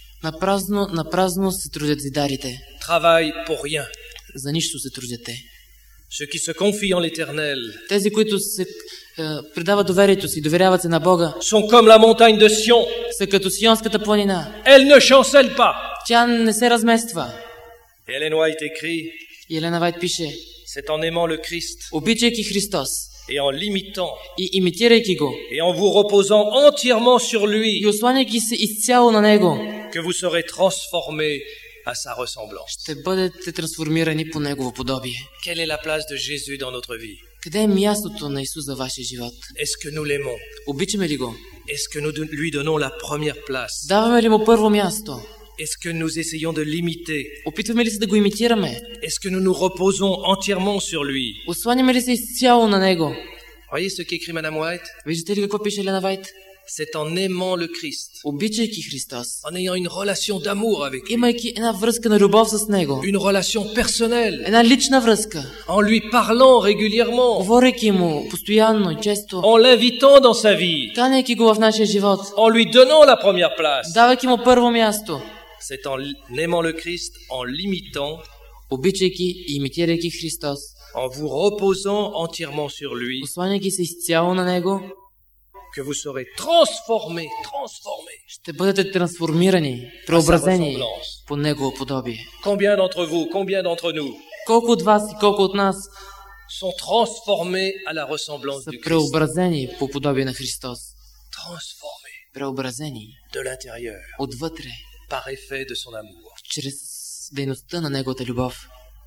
[SPEAKER 2] на празно се трудят зидарите.
[SPEAKER 1] travaillent pour rien.
[SPEAKER 2] За нищо се трудят те.
[SPEAKER 1] Ceux qui se confient en l'Éternel
[SPEAKER 2] Тези, които се предават доверието си, доверяват се на Бога,
[SPEAKER 1] sont comme la montagne de Sion.
[SPEAKER 2] са като Сионската планина.
[SPEAKER 1] Elle ne chancelle pas.
[SPEAKER 2] Тя не се размества.
[SPEAKER 1] Et Ellen White écrit,
[SPEAKER 2] И Елена Вайт пише,
[SPEAKER 1] c'est en aimant le Christ
[SPEAKER 2] обичайки Христос
[SPEAKER 1] et en l'imitant
[SPEAKER 2] и имитирайки го,
[SPEAKER 1] et en vous reposant entièrement sur
[SPEAKER 2] и
[SPEAKER 1] lui
[SPEAKER 2] осланяйки се изцяло на Него,
[SPEAKER 1] que vous serez transformés à sa ressemblance.
[SPEAKER 2] ще бъдете трансформирани по Негово подобие.
[SPEAKER 1] Quelle est la place de Jésus dans notre vie?
[SPEAKER 2] Къде е мястото на Исус за вашия живот?
[SPEAKER 1] Est-ce que nous l'aimons?
[SPEAKER 2] Обичаме ли го?
[SPEAKER 1] Est-ce que nous lui donnons la première place?
[SPEAKER 2] Даваме ли му първо място?
[SPEAKER 1] Est-ce que nous essayons de l'imiter?
[SPEAKER 2] Опитваме ли се да го имитираме?
[SPEAKER 1] Est-ce que nous nous reposons entièrement sur lui?
[SPEAKER 2] Осланяме ли се изцяло на Него?
[SPEAKER 1] Voyez ce qu'écrit Madame White?
[SPEAKER 2] Виждате ли какво пише Елена Вайт?
[SPEAKER 1] C'est en aimant le Christ,
[SPEAKER 2] Обичайки Христос,
[SPEAKER 1] en ayant une relation d'amour avec lui,
[SPEAKER 2] имайки една връзка на любов с Него,
[SPEAKER 1] une relation personnelle,
[SPEAKER 2] една лична връзка,
[SPEAKER 1] en lui parlant régulièrement,
[SPEAKER 2] говорейки му постоянно и често,
[SPEAKER 1] en l'invitant dans sa vie,
[SPEAKER 2] канейки го в нашия живот,
[SPEAKER 1] en lui donnant la première place.
[SPEAKER 2] давайки му първо място,
[SPEAKER 1] C'est en aimant le Christ, en l'imitant,
[SPEAKER 2] обичайки и имитирайки Христос,
[SPEAKER 1] en vous reposant entièrement sur lui,
[SPEAKER 2] осланяйки се изцяло на Него,
[SPEAKER 1] que vous serez transformés,
[SPEAKER 2] ще бъдете трансформирани, преобразени по Негово подобие.
[SPEAKER 1] Combien d'entre vous, combien d'entre nous
[SPEAKER 2] Колко от вас и колко от нас
[SPEAKER 1] sont transformés à la ressemblance
[SPEAKER 2] са
[SPEAKER 1] du Christ?
[SPEAKER 2] преобразени по подобие на Христос?
[SPEAKER 1] Transformés
[SPEAKER 2] Преобразени
[SPEAKER 1] de l'intérieur,
[SPEAKER 2] отвътре,
[SPEAKER 1] par effet de son amour.
[SPEAKER 2] чрез дейността на Неговата любов.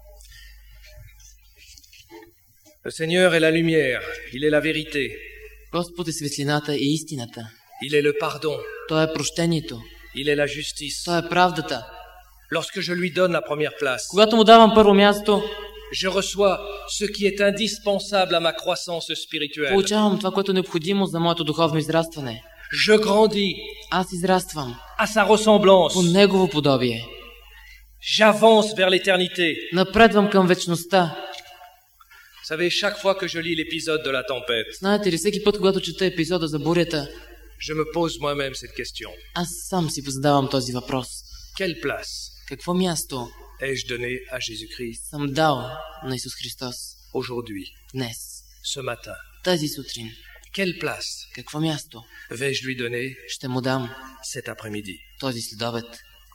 [SPEAKER 1] Le Seigneur est la lumière, il est la vérité,
[SPEAKER 2] Господ е светлината и истината.
[SPEAKER 1] il est le pardon,
[SPEAKER 2] Той е прощението.
[SPEAKER 1] il est la justice.
[SPEAKER 2] Той е правдата.
[SPEAKER 1] Lorsque je lui donne la première place,
[SPEAKER 2] Когато му давам първо място,
[SPEAKER 1] je reçois ce qui est indispensable à ma croissance spirituelle.
[SPEAKER 2] получавам това, което е необходимо за моето духовно израстване.
[SPEAKER 1] Je grandis
[SPEAKER 2] Аз израствам
[SPEAKER 1] à sa ressemblance.
[SPEAKER 2] по Негово подобие.
[SPEAKER 1] J'avance vers l'éternité.
[SPEAKER 2] Напредвам към вечността.
[SPEAKER 1] Vous savez, chaque fois que je lis l'épisode de la tempête,
[SPEAKER 2] Знаете ли, всеки път, когато чета епизода за бурята,
[SPEAKER 1] je me pose moi-même cette question.
[SPEAKER 2] аз сам си задавам този въпрос.
[SPEAKER 1] Quelle place
[SPEAKER 2] Какво място
[SPEAKER 1] ai-je donné à Jésus-Christ
[SPEAKER 2] съм дал на Исус Христос
[SPEAKER 1] aujourd'hui,
[SPEAKER 2] днес,
[SPEAKER 1] ce matin?
[SPEAKER 2] тази сутрин?
[SPEAKER 1] Quelle place
[SPEAKER 2] Какво място
[SPEAKER 1] vais-je lui donner
[SPEAKER 2] ще му дам
[SPEAKER 1] cet après-midi?
[SPEAKER 2] този следобед?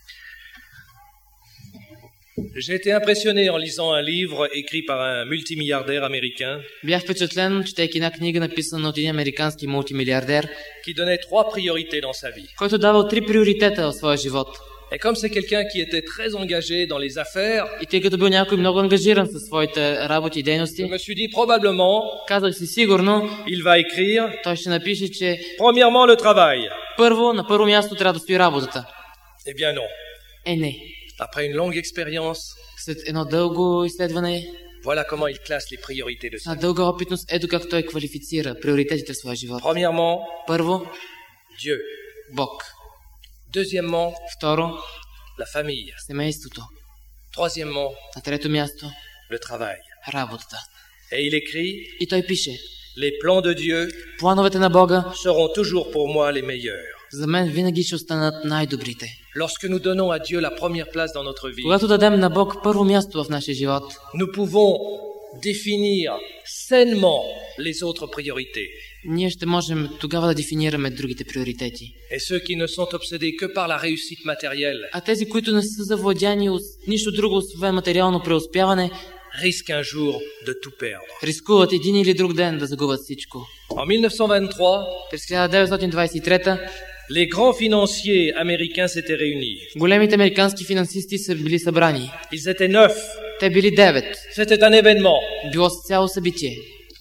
[SPEAKER 1] J'ai été impressionné en lisant un livre écrit par un multimilliardaire américain
[SPEAKER 2] Бях впечатлен, четейки една книга, написана от един американски мултимилиардер,
[SPEAKER 1] qui donnait 3 priorités dans sa vie.
[SPEAKER 2] който давал 3 приоритета в своя живот.
[SPEAKER 1] Et comme c'est quelqu'un qui était très engagé dans les affaires,
[SPEAKER 2] И тъй като бил някой много ангажиран със своите работи и
[SPEAKER 1] je
[SPEAKER 2] дейности,
[SPEAKER 1] me suis dit probablement,
[SPEAKER 2] казах си сигурно,
[SPEAKER 1] il va écrire,
[SPEAKER 2] той ще напише, че
[SPEAKER 1] premièrement, le travail.
[SPEAKER 2] на първо място трябва да стои работата.
[SPEAKER 1] Eh bien non.
[SPEAKER 2] Не.
[SPEAKER 1] Après une longue expérience,
[SPEAKER 2] След едно дълго изследване,
[SPEAKER 1] voilà comment il classe les priorités de sa vie.
[SPEAKER 2] дълга опитност, ето как той квалифицира приоритетите в своя живот.
[SPEAKER 1] Premièrement,
[SPEAKER 2] Първо,
[SPEAKER 1] Dieu.
[SPEAKER 2] Бог.
[SPEAKER 1] Deuxièmement,
[SPEAKER 2] Второ,
[SPEAKER 1] la famille.
[SPEAKER 2] семейството.
[SPEAKER 1] Troisièmement,
[SPEAKER 2] На трето място,
[SPEAKER 1] le travail.
[SPEAKER 2] работата.
[SPEAKER 1] Et il écrit,
[SPEAKER 2] И той пише,
[SPEAKER 1] les plans de Dieu
[SPEAKER 2] плановете на Бога
[SPEAKER 1] seront toujours pour moi les meilleurs.
[SPEAKER 2] за мен винаги ще останат най-добрите.
[SPEAKER 1] Lorsque nous donnons à Dieu la première place dans notre vie,
[SPEAKER 2] Когато дадем на Бог първо място в нашия живот,
[SPEAKER 1] nous pouvons définir sainement les autres priorités.
[SPEAKER 2] ние ще можем тогава да дефинираме другите приоритети.
[SPEAKER 1] Et ceux qui ne sont obsédés que par la réussite matérielle
[SPEAKER 2] А тези, които не са завладяни от нищо друго, освен материално преуспяване,
[SPEAKER 1] risquent un jour de tout perdre.
[SPEAKER 2] рискуват един или друг ден да загубят всичко.
[SPEAKER 1] En 1923,
[SPEAKER 2] През 1923
[SPEAKER 1] les grands financiers américains s'étaient réunis.
[SPEAKER 2] големите американски финансисти са били събрани.
[SPEAKER 1] Ils étaient 9.
[SPEAKER 2] Те били 9.
[SPEAKER 1] C'était un événement.
[SPEAKER 2] Било цяло събитие.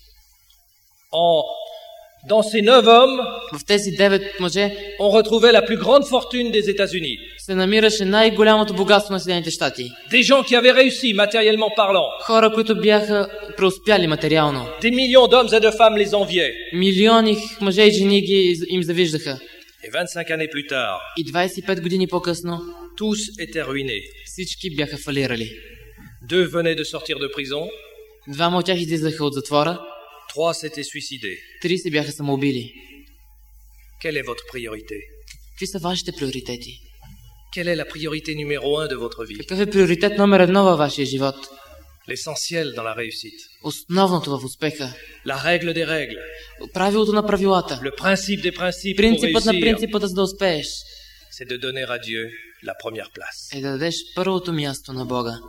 [SPEAKER 1] Dans ces 9 hommes,
[SPEAKER 2] В тези 9 мъже
[SPEAKER 1] on retrouvait la plus grande fortune des États-Unis.
[SPEAKER 2] се намираше най-голямото богатство на Съединените щати.
[SPEAKER 1] Des gens qui avaient réussi matériellement parlant.
[SPEAKER 2] Хора, които бяха преуспяли материално.
[SPEAKER 1] Des millions d'hommes et de femmes les enviaient.
[SPEAKER 2] Милиони мъже и жени им завиждаха.
[SPEAKER 1] Et 25 années plus tard,
[SPEAKER 2] И 25 години по-късно
[SPEAKER 1] tous étaient ruinés.
[SPEAKER 2] всички бяха фалирали.
[SPEAKER 1] 2 venaient de sortir de prison,
[SPEAKER 2] Двама от тях излизаха от затвора,
[SPEAKER 1] 3 s'étaient suicidés.
[SPEAKER 2] 3 се бяха самоубили.
[SPEAKER 1] Quelle est votre priorité?
[SPEAKER 2] Какви са вашите приоритети?
[SPEAKER 1] Quelle est la priorité numéro 1 de votre vie?
[SPEAKER 2] Какъв е приоритет номер 1 във вашия живот?
[SPEAKER 1] L'essentiel dans la réussite.
[SPEAKER 2] Основното в успеха.
[SPEAKER 1] La règle des règles.
[SPEAKER 2] Правилото на правилата.
[SPEAKER 1] Le principe des principes pour
[SPEAKER 2] Принципът на
[SPEAKER 1] réussir.
[SPEAKER 2] принципата, за да успееш,
[SPEAKER 1] C'est de donner à Dieu la première place.
[SPEAKER 2] е да дадеш първото място на Бога.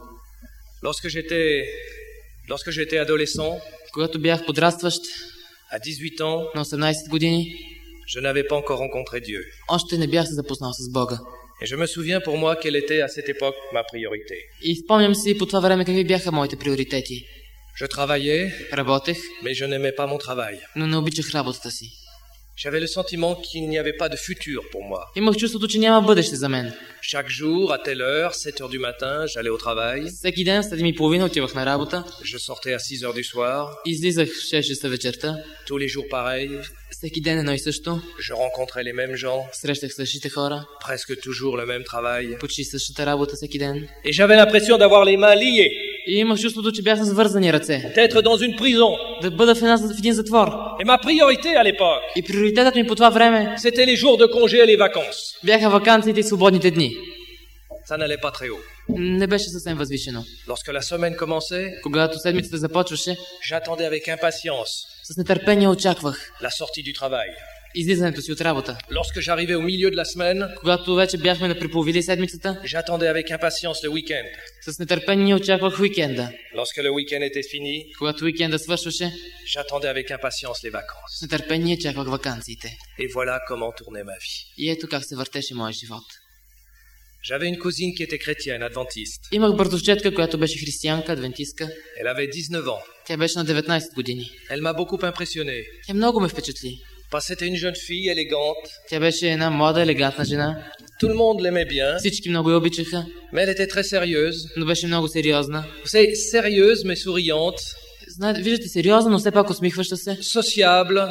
[SPEAKER 1] Lorsque j'étais adolescent,
[SPEAKER 2] Когато бях подрастващ,
[SPEAKER 1] à 18 ans,
[SPEAKER 2] на 18 години,
[SPEAKER 1] je n'avais pas encore rencontré Dieu.
[SPEAKER 2] още не бях се запознал с Бога.
[SPEAKER 1] Et je me souviens pour moi quelle était à cette époque ma priorité.
[SPEAKER 2] И спомням си по това време какви бяха моите приоритети.
[SPEAKER 1] Je travaillais,
[SPEAKER 2] Работех,
[SPEAKER 1] mais je n'aimais pas mon travail.
[SPEAKER 2] но не обичах работата си.
[SPEAKER 1] J'avais le sentiment qu'il n'y avait pas de futur pour moi.
[SPEAKER 2] Имах чувството, че няма бъдеще за мен.
[SPEAKER 1] Chaque jour, à telle heure, 7 heures du matin, j'allais au travail.
[SPEAKER 2] Всеки ден, 7:30 отивах на работа.
[SPEAKER 1] Je sortais à 6 heures du soir.
[SPEAKER 2] Излизах в 6 часа вечерта.
[SPEAKER 1] Tous les jours pareil.
[SPEAKER 2] Всеки ден едно и също.
[SPEAKER 1] Je rencontrais les mêmes gens.
[SPEAKER 2] Срещах същите хора.
[SPEAKER 1] Presque toujours le même travail.
[SPEAKER 2] Почти същата работа всеки ден.
[SPEAKER 1] Et j'avais l'impression d'avoir les mains liées.
[SPEAKER 2] И имах чувството, че бях с вързани ръце.
[SPEAKER 1] D'être dans une prison.
[SPEAKER 2] Да бъда в един затвор.
[SPEAKER 1] Et ma priorité à l'époque,
[SPEAKER 2] И приоритетът ми по това време
[SPEAKER 1] c'était les jours de congé et les vacances.
[SPEAKER 2] бяха ваканциите и свободните дни.
[SPEAKER 1] Ça n'allait pas très haut.
[SPEAKER 2] Не беше съвсем възвишено.
[SPEAKER 1] Lorsque la semaine commençait,
[SPEAKER 2] Когато седмицата започваше,
[SPEAKER 1] j'attendais avec impatience
[SPEAKER 2] с нетърпение очаквах
[SPEAKER 1] la sortie du travail.
[SPEAKER 2] излизането си от работа.
[SPEAKER 1] Lorsque j'arrivais au milieu de la semaine,
[SPEAKER 2] Когато вече бяхме на приполовили седмицата,
[SPEAKER 1] j'attendais avec impatience le week-end.
[SPEAKER 2] с нетърпение очаквах уикенда.
[SPEAKER 1] Lorsque le week-end était fini,
[SPEAKER 2] Когато уикенда свършваше,
[SPEAKER 1] j'attendais avec impatience les vacances.
[SPEAKER 2] с нетърпение чаквах ваканциите.
[SPEAKER 1] Et voilà comment tournait ma vie.
[SPEAKER 2] И ето как се въртеше моят живот.
[SPEAKER 1] J'avais une cousine qui était chrétienne, adventiste.
[SPEAKER 2] Имах братовчетка, която беше християнка, адвентистка.
[SPEAKER 1] Elle avait 19 ans.
[SPEAKER 2] Тя беше на 19 години.
[SPEAKER 1] Elle m'a beaucoup impressionné.
[SPEAKER 2] Тя много ме впечатли.
[SPEAKER 1] Parce que c'était une jeune fille élégante.
[SPEAKER 2] Тя беше една млада, елегантна жена.
[SPEAKER 1] Tout le monde l'aimait bien,
[SPEAKER 2] Всички много я обичаха,
[SPEAKER 1] mais elle était très sérieuse.
[SPEAKER 2] но беше много сериозна.
[SPEAKER 1] Vous savez, sérieuse mais souriante,
[SPEAKER 2] Знаете, виждате, сериозна, но все пак усмихваща се.
[SPEAKER 1] sociable.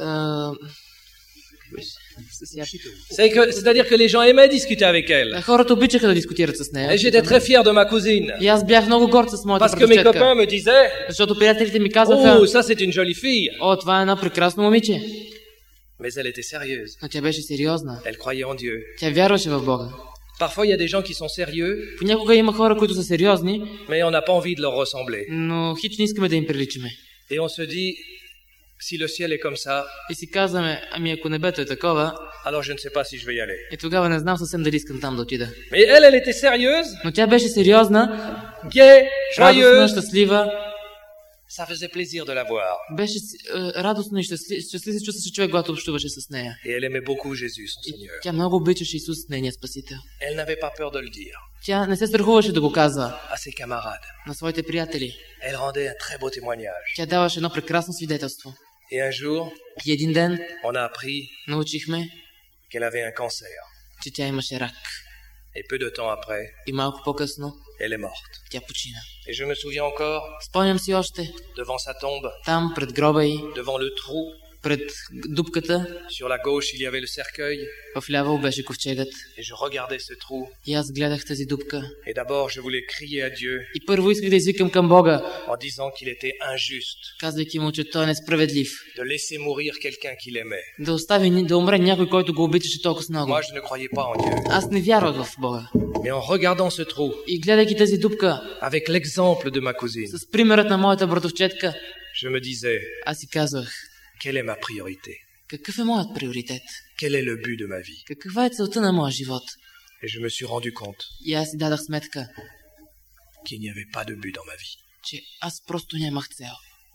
[SPEAKER 1] C'est-à-dire que les gens aimaient discuter avec elle.
[SPEAKER 2] Хората обичаха да дискутират с нея.
[SPEAKER 1] Et j'étais très fier de ma cousine.
[SPEAKER 2] И аз бях много горд с моята
[SPEAKER 1] Parce que mes
[SPEAKER 2] братовчетка.
[SPEAKER 1] copains me disaient,
[SPEAKER 2] Защото приятелите ми казаха,
[SPEAKER 1] oh, ça c'est une jolie fille.
[SPEAKER 2] о, това е едно прекрасно момиче.
[SPEAKER 1] Mais elle était sérieuse.
[SPEAKER 2] Но тя беше сериозна.
[SPEAKER 1] Elle croyait en Dieu.
[SPEAKER 2] Тя вярваше в Бога.
[SPEAKER 1] Parfois, il y a des gens qui sont sérieux,
[SPEAKER 2] Понякога има хора, които са сериозни,
[SPEAKER 1] mais on n'a pas envie de leur ressembler.
[SPEAKER 2] но хич не искаме да им приличаме.
[SPEAKER 1] Et on se dit, si le ciel est comme ça,
[SPEAKER 2] И си казваме, ами ако небето е такова,
[SPEAKER 1] alors je ne sais pas si je vais y aller.
[SPEAKER 2] и тогава не знам съвсем дали искам там да отида.
[SPEAKER 1] Mais elle était sérieuse,
[SPEAKER 2] Но тя беше сериозна,
[SPEAKER 1] gaie,
[SPEAKER 2] радостна,
[SPEAKER 1] joyeuse.
[SPEAKER 2] щастлива.
[SPEAKER 1] Ça faisait plaisir de la voir.
[SPEAKER 2] Беше радостно и щастлив се чувстваше човек, когато общуваше с нея.
[SPEAKER 1] Et elle aimait beaucoup Jésus, son
[SPEAKER 2] И
[SPEAKER 1] Seigneur.
[SPEAKER 2] тя много обичаше Исус, нейният Спасител.
[SPEAKER 1] Elle n'avait pas peur de le dire
[SPEAKER 2] Тя не се страхуваше да го казва
[SPEAKER 1] à ses camarades.
[SPEAKER 2] на своите приятели.
[SPEAKER 1] Elle rendait un très beau témoignage.
[SPEAKER 2] Тя даваше едно прекрасно свидетелство.
[SPEAKER 1] Et un jour,
[SPEAKER 2] И един ден
[SPEAKER 1] on a appris
[SPEAKER 2] научихме,
[SPEAKER 1] qu'elle avait un cancer.
[SPEAKER 2] че тя имаше рак.
[SPEAKER 1] Et peu de temps après,
[SPEAKER 2] И малко по-късно
[SPEAKER 1] elle est morte.
[SPEAKER 2] тя почина.
[SPEAKER 1] Et je me souviens encore,
[SPEAKER 2] Спомням си още,
[SPEAKER 1] devant sa tombe,
[SPEAKER 2] там пред гроба й,
[SPEAKER 1] devant le trou
[SPEAKER 2] Пред дупката,
[SPEAKER 1] sur la gauche il y avait le cercueil,
[SPEAKER 2] вляво беше ковчегът.
[SPEAKER 1] et je regardais ce trou.
[SPEAKER 2] И аз гледах тази дупка.
[SPEAKER 1] Et d'abord je voulais crier à Dieu
[SPEAKER 2] И първо исках да извикам към Бога,
[SPEAKER 1] en disant qu'il était injuste
[SPEAKER 2] казвайки му, че той е несправедлив.
[SPEAKER 1] de laisser mourir quelqu'un qu'il aimait.
[SPEAKER 2] Да остави да умре някой, който го обичаше толкова много.
[SPEAKER 1] Moi je ne croyais pas en Dieu.
[SPEAKER 2] Аз не вярвах в Бога.
[SPEAKER 1] Mais en regardant ce trou,
[SPEAKER 2] И гледайки тази дупка,
[SPEAKER 1] avec l'exemple de ma cousine,
[SPEAKER 2] с примерът на моята братовчетка,
[SPEAKER 1] je me disais,
[SPEAKER 2] аз си казвах,
[SPEAKER 1] quelle est ma priorité?
[SPEAKER 2] какъв е моят приоритет?
[SPEAKER 1] Quel est le but de ma vie?
[SPEAKER 2] Каква е целта на моя живот?
[SPEAKER 1] Et je me suis rendu compte
[SPEAKER 2] И аз си дадах сметка,
[SPEAKER 1] qu'il n'y avait pas de but dans ma vie.
[SPEAKER 2] че аз просто нямах цел.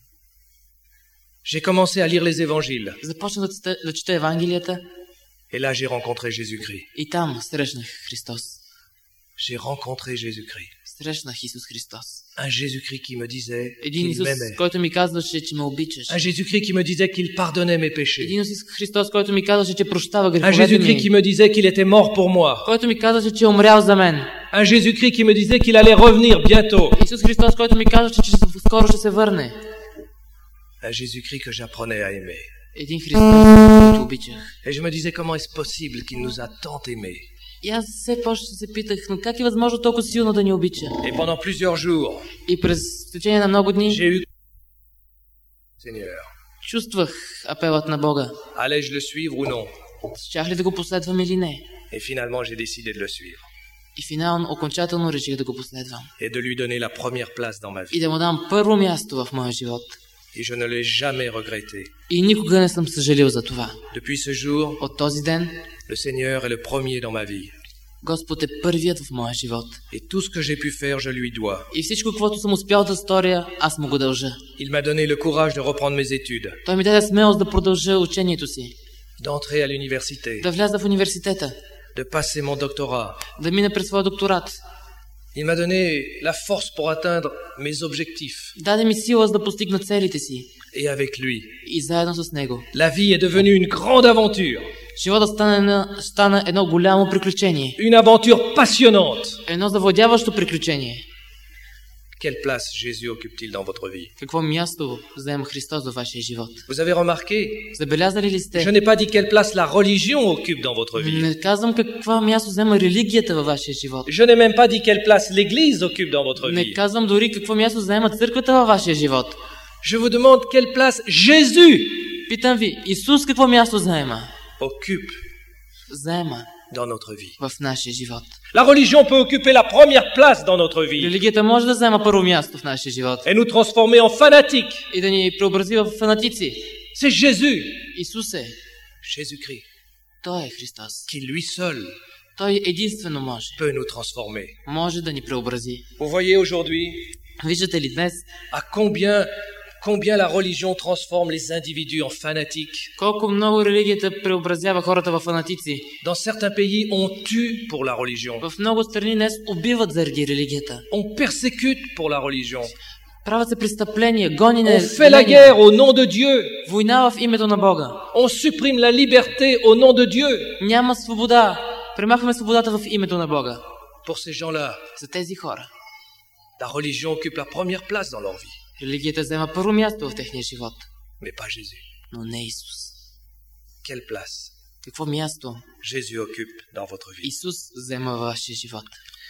[SPEAKER 1] J'ai commencé à lire les évangiles,
[SPEAKER 2] Започнах да чета Евангелията
[SPEAKER 1] et là j'ai rencontré Jésus-Christ.
[SPEAKER 2] и там срещнах Христос.
[SPEAKER 1] J'ai rencontré Jésus-Christ.
[SPEAKER 2] Срещнах Исус Христос.
[SPEAKER 1] Un Jésus-Christ qui me disait
[SPEAKER 2] Един
[SPEAKER 1] qu'il
[SPEAKER 2] Исус,
[SPEAKER 1] m'aimait.
[SPEAKER 2] който ми казваше, че ме обичаш.
[SPEAKER 1] Un Jésus-Christ qui me disait qu'il pardonnait mes péchés.
[SPEAKER 2] Един Исус Христос, който ми казваше, че прощава
[SPEAKER 1] Un
[SPEAKER 2] греховете
[SPEAKER 1] Jésus-Christ qui
[SPEAKER 2] ми.
[SPEAKER 1] me disait qu'il était mort pour moi.
[SPEAKER 2] Който ми казваше, че е умрял за мен.
[SPEAKER 1] Un Jésus-Christ qui me disait qu'il allait revenir bientôt.
[SPEAKER 2] Исус Христос, който ми казваше, че скоро ще се върне.
[SPEAKER 1] Un Jésus-Christ que j'apprenais à aimer.
[SPEAKER 2] Един Христос, който обичах.
[SPEAKER 1] Et je me disais comment est-ce possible qu'il nous a tant aimés.
[SPEAKER 2] И аз все повече се питах, но как е възможно толкова силно да ни обича?
[SPEAKER 1] Et pendant plusieurs jours,
[SPEAKER 2] И през течение на много дни
[SPEAKER 1] j'ai eu Seigneur,
[SPEAKER 2] чувствах апелът на Бога.
[SPEAKER 1] allais-je le suivre ou non?
[SPEAKER 2] Щях ли да го последвам или не?
[SPEAKER 1] Et finalement, j'ai décidé de le suivre
[SPEAKER 2] И финално, окончателно реших да го последвам.
[SPEAKER 1] et de lui donner la première place dans ma vie.
[SPEAKER 2] И да му дам първо място в моя живот.
[SPEAKER 1] Et je ne l'ai jamais regretté.
[SPEAKER 2] И никога не съм съжалил за това.
[SPEAKER 1] Depuis ce jour,
[SPEAKER 2] От този ден
[SPEAKER 1] le Seigneur est le premier dans ma vie.
[SPEAKER 2] Господ е първият в моя живот.
[SPEAKER 1] Et tout ce que j'ai pu faire, je lui dois.
[SPEAKER 2] И всичко, което съм успял да сторя, аз му го дължа.
[SPEAKER 1] Il m'a donné le courage de reprendre mes études,
[SPEAKER 2] Той ми даде смелост да продължа учението си,
[SPEAKER 1] d'entrer à l'université,
[SPEAKER 2] да вляза в университета,
[SPEAKER 1] de passer mon doctorat.
[SPEAKER 2] да мина през своя докторат.
[SPEAKER 1] Il m'a donné la force pour atteindre mes objectifs.
[SPEAKER 2] Даде ми сила да постигна целите си.
[SPEAKER 1] Et avec lui,
[SPEAKER 2] И заедно с него.
[SPEAKER 1] la vie est devenue une grande aventure.
[SPEAKER 2] Живота стана едно голямо приключение.
[SPEAKER 1] Une aventure passionnante.
[SPEAKER 2] Едно завладяващо приключение.
[SPEAKER 1] Quelle place Jésus occupe-t-il dans votre vie?
[SPEAKER 2] Какво място заема Христос във вашия живот?
[SPEAKER 1] Vous avez remarqué?
[SPEAKER 2] Забелязали ли
[SPEAKER 1] Je
[SPEAKER 2] сте?
[SPEAKER 1] n'ai pas dit quelle place la religion occupe dans votre vie.
[SPEAKER 2] Не казвам какво място взема религията във вашия живот.
[SPEAKER 1] Je n'ai même pas dit quelle place l'Église occupe dans votre
[SPEAKER 2] Не
[SPEAKER 1] vie.
[SPEAKER 2] казвам дори какво място заема църквата във вашия живот.
[SPEAKER 1] Je vous demande quelle place Jésus
[SPEAKER 2] Питам ви, Исус какво място заема?
[SPEAKER 1] occupe
[SPEAKER 2] Заема
[SPEAKER 1] dans notre vie.
[SPEAKER 2] в нашия живот.
[SPEAKER 1] La religion peut occuper la première place dans notre vie
[SPEAKER 2] Религията може да заема първо място в нашия живот
[SPEAKER 1] et nous transformer en fanatiques.
[SPEAKER 2] и да ни преобрази в фанатици.
[SPEAKER 1] C'est Jésus,
[SPEAKER 2] Исус е.
[SPEAKER 1] Jésus-Christ,
[SPEAKER 2] Той е Христос.
[SPEAKER 1] qui lui seul
[SPEAKER 2] Той единствено може.
[SPEAKER 1] peut nous transformer.
[SPEAKER 2] Може да ни преобрази.
[SPEAKER 1] Vous voyez aujourd'hui
[SPEAKER 2] Виждате ли днес
[SPEAKER 1] à combien la religion transforme les individus en fanatiques.
[SPEAKER 2] колко много религията преобразява хората в фанатици?
[SPEAKER 1] Dans certains pays, on tue pour la religion.
[SPEAKER 2] В много страни днес убиват заради религията.
[SPEAKER 1] On persécute pour la religion.
[SPEAKER 2] Правят се престъпления, гони
[SPEAKER 1] On
[SPEAKER 2] на
[SPEAKER 1] fait la guerre au nom de Dieu.
[SPEAKER 2] война в името на Бога.
[SPEAKER 1] On supprime la liberté au nom de Dieu.
[SPEAKER 2] Няма свобода. Премахваме свободата в името на Бога.
[SPEAKER 1] Pour ces gens-là,
[SPEAKER 2] За тези хора
[SPEAKER 1] la religion occupe la première place dans leur vie,
[SPEAKER 2] религията взема първо място в техния живот,
[SPEAKER 1] mais pas Jésus.
[SPEAKER 2] но не Исус.
[SPEAKER 1] Quelle place
[SPEAKER 2] Какво място
[SPEAKER 1] Jésus occupe dans votre vie?
[SPEAKER 2] Исус взема във вашия живот?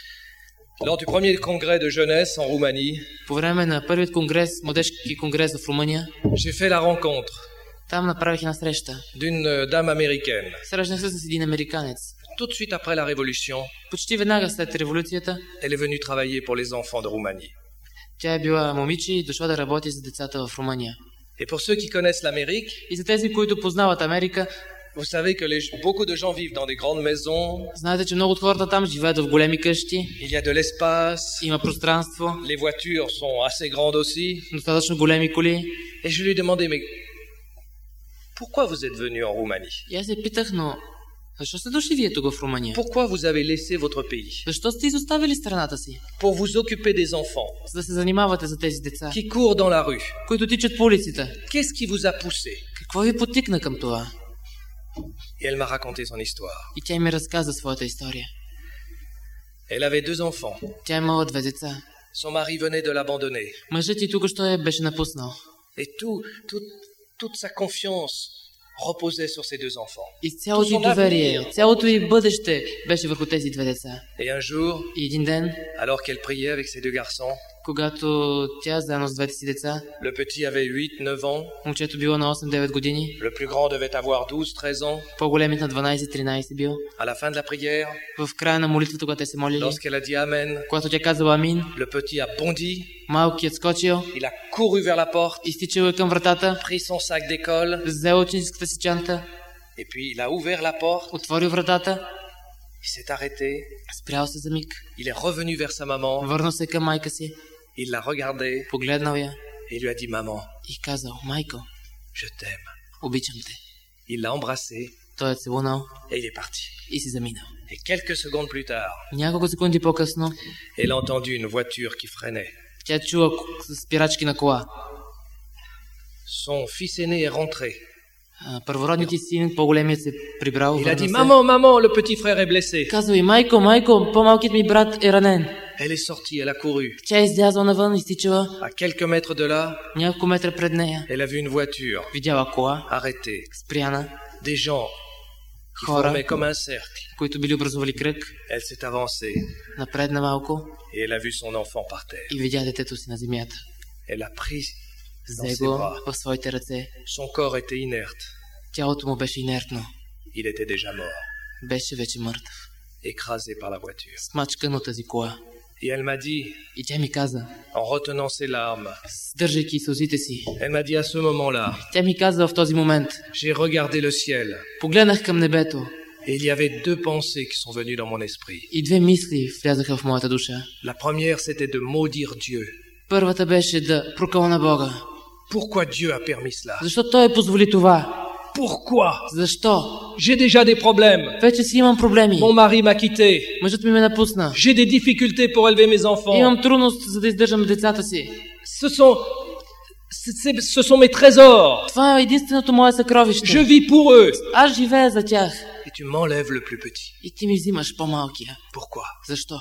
[SPEAKER 1] Lors du premier congrès de jeunesse en Roumanie,
[SPEAKER 2] По време на първият конгрес, младежки конгрес в Румъния,
[SPEAKER 1] j'ai fait la rencontre
[SPEAKER 2] там направих една среща.
[SPEAKER 1] d'une dame américaine.
[SPEAKER 2] Срещнах се с един американец.
[SPEAKER 1] Tout de suite après la Révolution,
[SPEAKER 2] Почти веднага след революцията,
[SPEAKER 1] elle est venue travailler pour les enfants de Roumanie.
[SPEAKER 2] тя е била момиче и дошла да работи за децата в Румъния.
[SPEAKER 1] Et pour ceux qui connaissent l'Amérique,
[SPEAKER 2] И за тези, които познават Америка,
[SPEAKER 1] vous savez que beaucoup de gens vivent dans des grandes maisons,
[SPEAKER 2] знаете, че много от хората там живеят в големи къщи,
[SPEAKER 1] il y a de l'espace,
[SPEAKER 2] има пространство,
[SPEAKER 1] les voitures sont assez grandes aussi.
[SPEAKER 2] достатъчно големи коли.
[SPEAKER 1] Et je lui ai demandé, mais pourquoi vous êtes venu en Roumanie?
[SPEAKER 2] И аз се питах, но защо сте дошли вие тук в Румъния?
[SPEAKER 1] Pourquoi vous avez laissé votre pays
[SPEAKER 2] Защо сте изоставили страната си?
[SPEAKER 1] pour vous occuper des enfants
[SPEAKER 2] За да се занимавате за тези деца,
[SPEAKER 1] qui courent dans la rue?
[SPEAKER 2] които тичат по улиците.
[SPEAKER 1] Qu'est-ce qui vous a poussé?
[SPEAKER 2] Какво ви потикна към това?
[SPEAKER 1] Et elle m'a raconté son histoire.
[SPEAKER 2] И тя ми разказа своята история.
[SPEAKER 1] Elle avait 2 enfants.
[SPEAKER 2] Тя имала 2 деца.
[SPEAKER 1] Son mari venait de l'abandonner.
[SPEAKER 2] Мъжът ти тук що беше напуснал.
[SPEAKER 1] Et toute sa confiance reposait sur ces deux enfants.
[SPEAKER 2] И цялото й доверие, цялото й бъдеще беше върху тези две деца.
[SPEAKER 1] Et un jour,
[SPEAKER 2] И един ден,
[SPEAKER 1] alors qu'elle priait avec ses deux garçons,
[SPEAKER 2] когато тя заедно с двете си деца,
[SPEAKER 1] le petit avait 8-9 ans,
[SPEAKER 2] момчето било на 8-9 години,
[SPEAKER 1] le plus grand devait avoir 12-13 ans.
[SPEAKER 2] по-големият на 12-13 бил.
[SPEAKER 1] À la fin de la prière,
[SPEAKER 2] В края на молитвата, когато те се молили,
[SPEAKER 1] lorsqu'elle a dit Amen,
[SPEAKER 2] когато тя казала амин,
[SPEAKER 1] le petit a bondi,
[SPEAKER 2] малкият скочил,
[SPEAKER 1] il a couru vers la porte,
[SPEAKER 2] изтичал е към вратата,
[SPEAKER 1] pris son sac d'école,
[SPEAKER 2] взел ученическата си чанта,
[SPEAKER 1] et puis il a ouvert la porte,
[SPEAKER 2] отворил вратата,
[SPEAKER 1] il s'est arrêté,
[SPEAKER 2] спрял се за миг,
[SPEAKER 1] il est revenu vers sa maman,
[SPEAKER 2] върнал се към майка си,
[SPEAKER 1] il l'a regardée
[SPEAKER 2] погледнал я
[SPEAKER 1] et lui a dit Maman,
[SPEAKER 2] и казал: майко,
[SPEAKER 1] je t'aime.
[SPEAKER 2] обичам те.
[SPEAKER 1] Il l'a embrassé
[SPEAKER 2] Той е целунал
[SPEAKER 1] et il est parti.
[SPEAKER 2] и си заминал.
[SPEAKER 1] Et quelques secondes plus tard,
[SPEAKER 2] Няколко секунди по-късно,
[SPEAKER 1] elle a entendu une voiture qui freinait.
[SPEAKER 2] тя чула спирачки на кола.
[SPEAKER 1] Son fils aîné est rentré.
[SPEAKER 2] Първородният ти син, по-големият се прибрал.
[SPEAKER 1] Il a dit
[SPEAKER 2] върна се.
[SPEAKER 1] Maman, maman, le petit frère est blessé.
[SPEAKER 2] Казва и: майко, майко, по-малкият ми брат е ранен.
[SPEAKER 1] Elle est sortie, elle a couru.
[SPEAKER 2] Тя е излязла навън, изтичала
[SPEAKER 1] À quelques mètres de là,
[SPEAKER 2] няколко метра пред нея.
[SPEAKER 1] elle a vu une voiture
[SPEAKER 2] Видяла кола,
[SPEAKER 1] arrêtée.
[SPEAKER 2] спряна,
[SPEAKER 1] Des gens qui
[SPEAKER 2] хора,
[SPEAKER 1] formaient comme un cercle.
[SPEAKER 2] които били образували кръг,
[SPEAKER 1] Elle s'est avancée
[SPEAKER 2] напредна малко
[SPEAKER 1] et elle a vu son enfant par terre.
[SPEAKER 2] и видя детето си на земята.
[SPEAKER 1] Elle a pris dans
[SPEAKER 2] Взе
[SPEAKER 1] ses
[SPEAKER 2] го
[SPEAKER 1] bras.
[SPEAKER 2] в своите ръце.
[SPEAKER 1] Son corps était inerte.
[SPEAKER 2] Тялото му беше инертно.
[SPEAKER 1] Il était déjà mort,
[SPEAKER 2] Беше вече мъртъв.
[SPEAKER 1] écrasé par la voiture.
[SPEAKER 2] Смачкан от тази кола.
[SPEAKER 1] Et elle m'a dit,
[SPEAKER 2] И тя ми каза,
[SPEAKER 1] en retenant ses larmes,
[SPEAKER 2] сдържайки сълзите си,
[SPEAKER 1] elle m'a dit à ce moment-là,
[SPEAKER 2] тя ми каза в този момент:
[SPEAKER 1] j'ai regardé le ciel
[SPEAKER 2] погледнах към небето
[SPEAKER 1] et il y avait deux pensées qui sont venues dans mon esprit.
[SPEAKER 2] и две мисли влязаха в моята душа.
[SPEAKER 1] La première, c'était de maudire Dieu.
[SPEAKER 2] Първата беше да прокълна Бога.
[SPEAKER 1] Pourquoi Dieu a permis cela?
[SPEAKER 2] Защо Той позволи това?
[SPEAKER 1] Pourquoi?
[SPEAKER 2] Защо?
[SPEAKER 1] J'ai déjà des problèmes.
[SPEAKER 2] Вече си имам проблеми.
[SPEAKER 1] Mon mari m'a quitté.
[SPEAKER 2] Мъжът ми ме напусна.
[SPEAKER 1] J'ai des difficultés pour élever mes enfants.
[SPEAKER 2] Имам трудност, за да издържам децата си.
[SPEAKER 1] Ce sont mes trésors.
[SPEAKER 2] Това е единственото мое съкровище.
[SPEAKER 1] Je vis pour eux.
[SPEAKER 2] Аз живея за тях.
[SPEAKER 1] Et tu m'enlèves le plus petit.
[SPEAKER 2] И ти ми взимаш по-малкия.
[SPEAKER 1] Pourquoi?
[SPEAKER 2] Защо?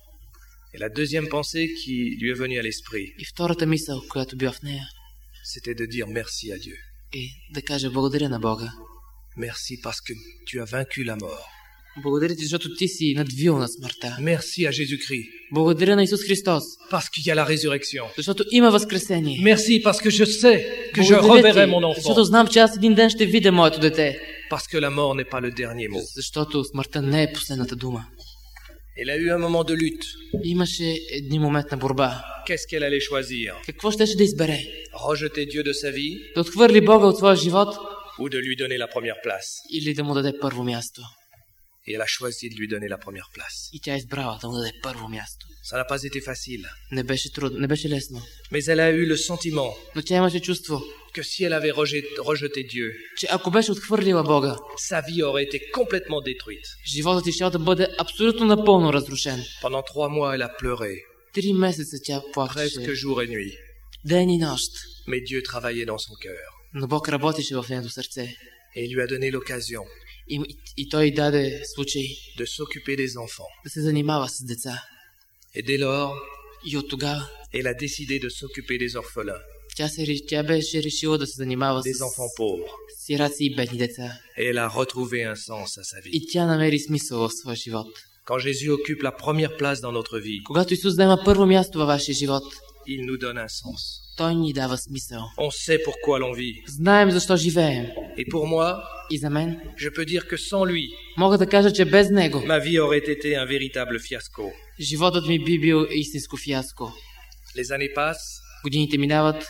[SPEAKER 1] Et la deuxième pensée qui lui est venue à l'esprit,
[SPEAKER 2] И втората мисъл, която била в нея,
[SPEAKER 1] c'était de dire merci à Dieu.
[SPEAKER 2] е да кажа благодаря на Бога.
[SPEAKER 1] Merci parce que tu as vaincu la mort.
[SPEAKER 2] Благодаря ти, защото ти си надвил на смъртта.
[SPEAKER 1] Merci à Jésus-Christ
[SPEAKER 2] Благодаря на Исус Христос,
[SPEAKER 1] parce qu'il y a la résurrection.
[SPEAKER 2] защото има възкресение.
[SPEAKER 1] Merci parce que je sais que je
[SPEAKER 2] Благодаря
[SPEAKER 1] reverrai
[SPEAKER 2] ти,
[SPEAKER 1] mon
[SPEAKER 2] защото
[SPEAKER 1] enfant.
[SPEAKER 2] знам, че аз един ден ще видя моето дете.
[SPEAKER 1] Parce que la mort n'est pas le dernier mot.
[SPEAKER 2] Защото смъртта не е последната дума.
[SPEAKER 1] Elle a eu un moment de lutte.
[SPEAKER 2] Имаше един момент на борба.
[SPEAKER 1] Qu'est-ce qu'elle allait choisir?
[SPEAKER 2] Какво щеше да избере?
[SPEAKER 1] Rejeter Dieu de sa vie
[SPEAKER 2] Да отхвърли Бога от своя живот
[SPEAKER 1] ou de lui donner la première place?
[SPEAKER 2] или да му даде първо място?
[SPEAKER 1] Et elle a choisi de lui donner la première place.
[SPEAKER 2] И тя избрала да му даде първо място.
[SPEAKER 1] Ça n'a pas été facile.
[SPEAKER 2] Не беше трудно, не беше лесно.
[SPEAKER 1] Mais elle a eu le sentiment
[SPEAKER 2] Но тя имаше чувство,
[SPEAKER 1] que si elle avait rejeté Dieu,
[SPEAKER 2] че ако беше отхвърлила Бога,
[SPEAKER 1] sa vie aurait été complètement détruite.
[SPEAKER 2] животът ти щял да бъде абсолютно напълно разрушен.
[SPEAKER 1] Pendant 3 mois, elle a pleuré,
[SPEAKER 2] 3 месеца тя
[SPEAKER 1] presque
[SPEAKER 2] плакаше,
[SPEAKER 1] jour et nuit.
[SPEAKER 2] ден и нощ.
[SPEAKER 1] Mais Dieu travaillait dans son cœur
[SPEAKER 2] Но Бог работеше в нейното сърце.
[SPEAKER 1] et il lui a donné l'occasion
[SPEAKER 2] И той даде случай
[SPEAKER 1] de s'occuper des enfants.
[SPEAKER 2] да се занимава с деца.
[SPEAKER 1] Et dès lors,
[SPEAKER 2] И от тогава
[SPEAKER 1] elle a décidé de s'occuper des orphelins,
[SPEAKER 2] тя беше решила да се занимава
[SPEAKER 1] des
[SPEAKER 2] с
[SPEAKER 1] enfants pauvres.
[SPEAKER 2] сираци и бедни деца.
[SPEAKER 1] Et elle a retrouvé un sens à sa vie.
[SPEAKER 2] И тя намери смисъл в своя живот.
[SPEAKER 1] Quand Jésus occupe la première place dans notre vie,
[SPEAKER 2] Когато Исус взема първо място във вашия живот,
[SPEAKER 1] il nous donne un sens.
[SPEAKER 2] Той ни дава смисъл.
[SPEAKER 1] On sait pourquoi l'on vit.
[SPEAKER 2] Знаем защо живеем.
[SPEAKER 1] Et pour moi,
[SPEAKER 2] И за мен,
[SPEAKER 1] je peux dire que sans lui,
[SPEAKER 2] мога да кажа, че без Него
[SPEAKER 1] ma vie aurait été un véritable fiasco.
[SPEAKER 2] животът ми би бил истинско фиаско.
[SPEAKER 1] Les années passent,
[SPEAKER 2] Годините минават,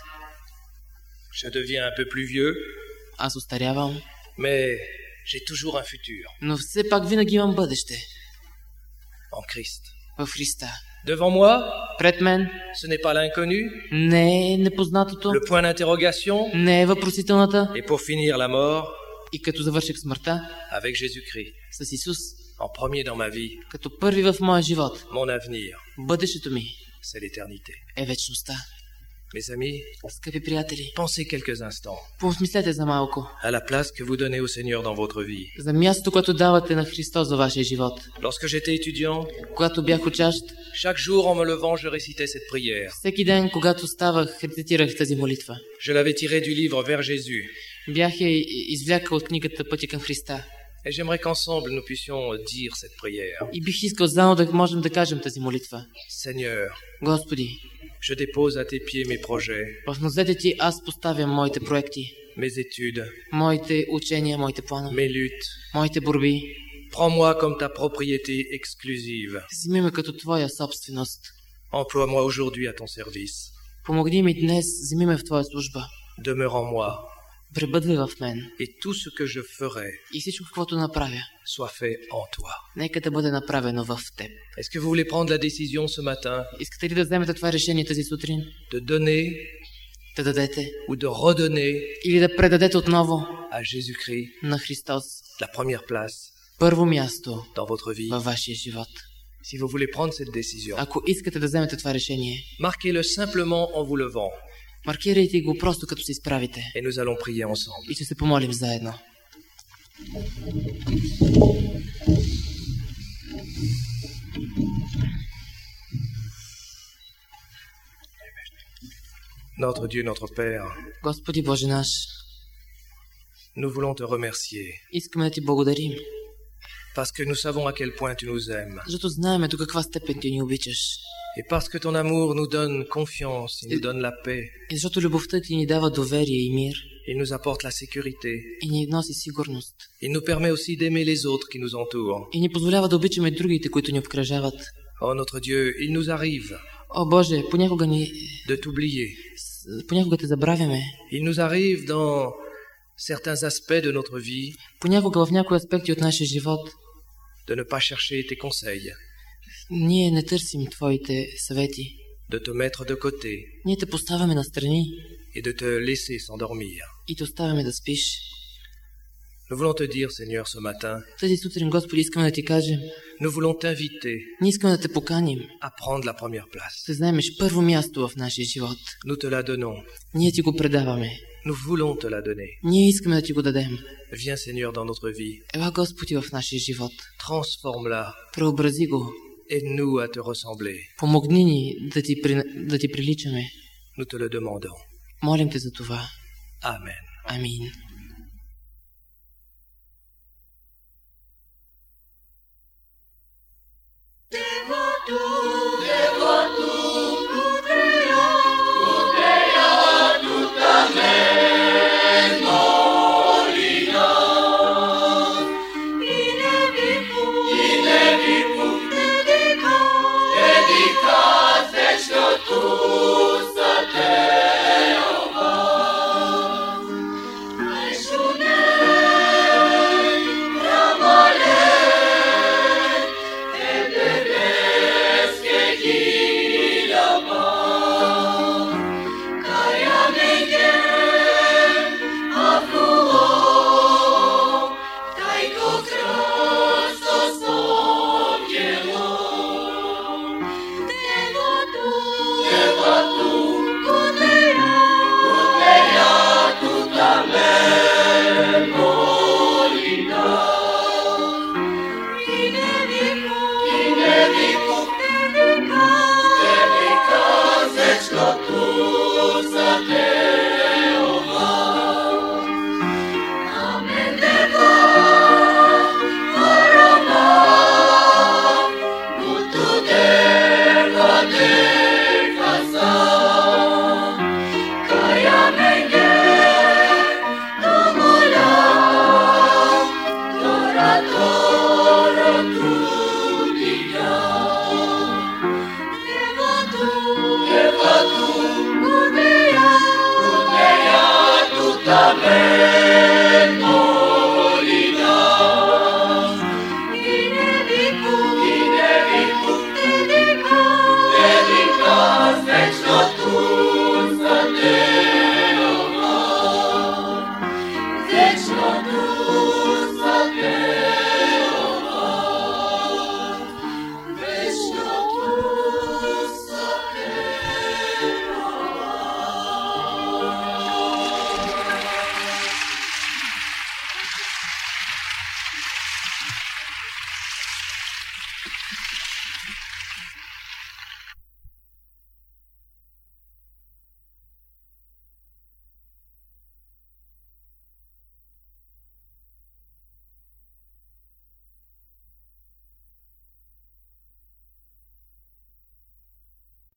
[SPEAKER 1] je deviens un peu plus vieux,
[SPEAKER 2] аз остарявам,
[SPEAKER 1] mais j'ai toujours un futur
[SPEAKER 2] но все пак винаги имам бъдеще
[SPEAKER 1] en Christ.
[SPEAKER 2] в Христа.
[SPEAKER 1] Devant moi,
[SPEAKER 2] Пред мен
[SPEAKER 1] ce n'est pas l'inconnu,
[SPEAKER 2] не е непознатото,
[SPEAKER 1] le point d'interrogation,
[SPEAKER 2] не е въпросителната.
[SPEAKER 1] et pour finir la mort
[SPEAKER 2] И като завърших смъртта
[SPEAKER 1] avec Jésus-Christ,
[SPEAKER 2] с Исус,
[SPEAKER 1] en premier dans ma vie,
[SPEAKER 2] като първи в моя живот,
[SPEAKER 1] mon avenir,
[SPEAKER 2] бъдещето ми
[SPEAKER 1] c'est l'éternité.
[SPEAKER 2] е вечността.
[SPEAKER 1] Mes amis,
[SPEAKER 2] Скъпи приятели,
[SPEAKER 1] pensez quelques instants
[SPEAKER 2] помислете за малко.
[SPEAKER 1] à la place que vous donnez au Seigneur dans votre vie.
[SPEAKER 2] За мястото, което давате на Христос за вашия живот.
[SPEAKER 1] Lorsque j'étais étudiant,
[SPEAKER 2] Когато бях учащ,
[SPEAKER 1] chaque jour en me levant, je récitais cette prière.
[SPEAKER 2] всеки ден, когато ставах, рецитирах тази молитва.
[SPEAKER 1] Je l'avais tirée du livre Vers Jésus.
[SPEAKER 2] Бях я извлякал от книгата Пътя към Христа.
[SPEAKER 1] Et j'aimerais qu'ensemble nous puissions dire cette prière.
[SPEAKER 2] И бих искал заедно да можем да кажем тази молитва.
[SPEAKER 1] Seigneur,
[SPEAKER 2] Господи,
[SPEAKER 1] je dépose à tes pieds mes projets,
[SPEAKER 2] в нозете Ти аз поставям моите проекти,
[SPEAKER 1] mes études,
[SPEAKER 2] моите учения, моите планове,
[SPEAKER 1] mes luttes.
[SPEAKER 2] моите борби.
[SPEAKER 1] Prends-moi comme ta propriété exclusive.
[SPEAKER 2] Вземи ме като Твоя собственост.
[SPEAKER 1] Emploie-moi aujourd'hui à ton service.
[SPEAKER 2] Помогни ми днес, вземи ме в Твоя служба.
[SPEAKER 1] Demeure en moi.
[SPEAKER 2] Пребъдвай в мен.
[SPEAKER 1] Et tout ce que je ferai
[SPEAKER 2] И всичко, каквото направя,
[SPEAKER 1] soit fait en toi.
[SPEAKER 2] нека да бъде направено в Теб.
[SPEAKER 1] Est-ce que vous voulez prendre la décision ce matin
[SPEAKER 2] Искате ли да вземете това решение тази сутрин?
[SPEAKER 1] de donner
[SPEAKER 2] Да дадете
[SPEAKER 1] ou de redonner
[SPEAKER 2] или да предадете отново
[SPEAKER 1] à Jésus-Christ
[SPEAKER 2] на Христос
[SPEAKER 1] la première place
[SPEAKER 2] първо място
[SPEAKER 1] dans votre vie?
[SPEAKER 2] във вашия живот?
[SPEAKER 1] Si vous voulez prendre cette décision,
[SPEAKER 2] Ако искате да вземете това решение,
[SPEAKER 1] marquez-le simplement en vous levant
[SPEAKER 2] маркирайте го просто като се изправите
[SPEAKER 1] et nous allons prier ensemble.
[SPEAKER 2] и ще се помолим заедно.
[SPEAKER 1] Notre Dieu, notre Père,
[SPEAKER 2] Господи Боже наш,
[SPEAKER 1] nous voulons te remercier
[SPEAKER 2] искаме да Ти благодарим,
[SPEAKER 1] parce que nous savons à quel point tu nous aimes
[SPEAKER 2] защото знаем до каква степен Ти ни обичаш.
[SPEAKER 1] et parce que ton amour nous donne confiance, il nous donne la paix,
[SPEAKER 2] И защото любовта Ти ни дава доверие и мир
[SPEAKER 1] il nous apporte la sécurité,
[SPEAKER 2] и ни носи сигурност.
[SPEAKER 1] il nous permet aussi d'aimer les autres qui nous entourent.
[SPEAKER 2] И ни позволява да обичаме другите, които ни обкръжават.
[SPEAKER 1] Oh notre Dieu, il nous arrive
[SPEAKER 2] О Боже, понякога
[SPEAKER 1] de t'oublier.
[SPEAKER 2] понякога Те забравяме.
[SPEAKER 1] Il nous arrive dans certains aspects de notre vie
[SPEAKER 2] Понякога в някои аспекти от нашия живот
[SPEAKER 1] de ne pas chercher tes conseils,
[SPEAKER 2] ние не търсим Твоите съвети.
[SPEAKER 1] de te mettre de côté
[SPEAKER 2] Ние Те поставяме настрани
[SPEAKER 1] et de te laisser s'endormir.
[SPEAKER 2] и Те оставяме да спиш.
[SPEAKER 1] Nous voulons te dire, Seigneur, ce matin,
[SPEAKER 2] Тази сутрин, Господи, искаме да Ти кажем,
[SPEAKER 1] nous voulons t'inviter
[SPEAKER 2] ние искаме да Те поканим
[SPEAKER 1] à prendre la première place.
[SPEAKER 2] да заемеш първо място в нашия живот.
[SPEAKER 1] Nous te la donnons.
[SPEAKER 2] Ние Ти го предаваме.
[SPEAKER 1] Nous voulons te la donner.
[SPEAKER 2] Ние искаме да Ти го дадем.
[SPEAKER 1] Viens, Seigneur, dans notre vie.
[SPEAKER 2] Ела, Господи, в нашия живот.
[SPEAKER 1] Transforme-la.
[SPEAKER 2] Преобрази го.
[SPEAKER 1] Aide-nous à te ressembler.
[SPEAKER 2] Помогни ни да Ти приличаме.
[SPEAKER 1] Nous te le demandons.
[SPEAKER 2] Молим Те за това.
[SPEAKER 1] Amen.
[SPEAKER 2] Амин.
[SPEAKER 3] Devoto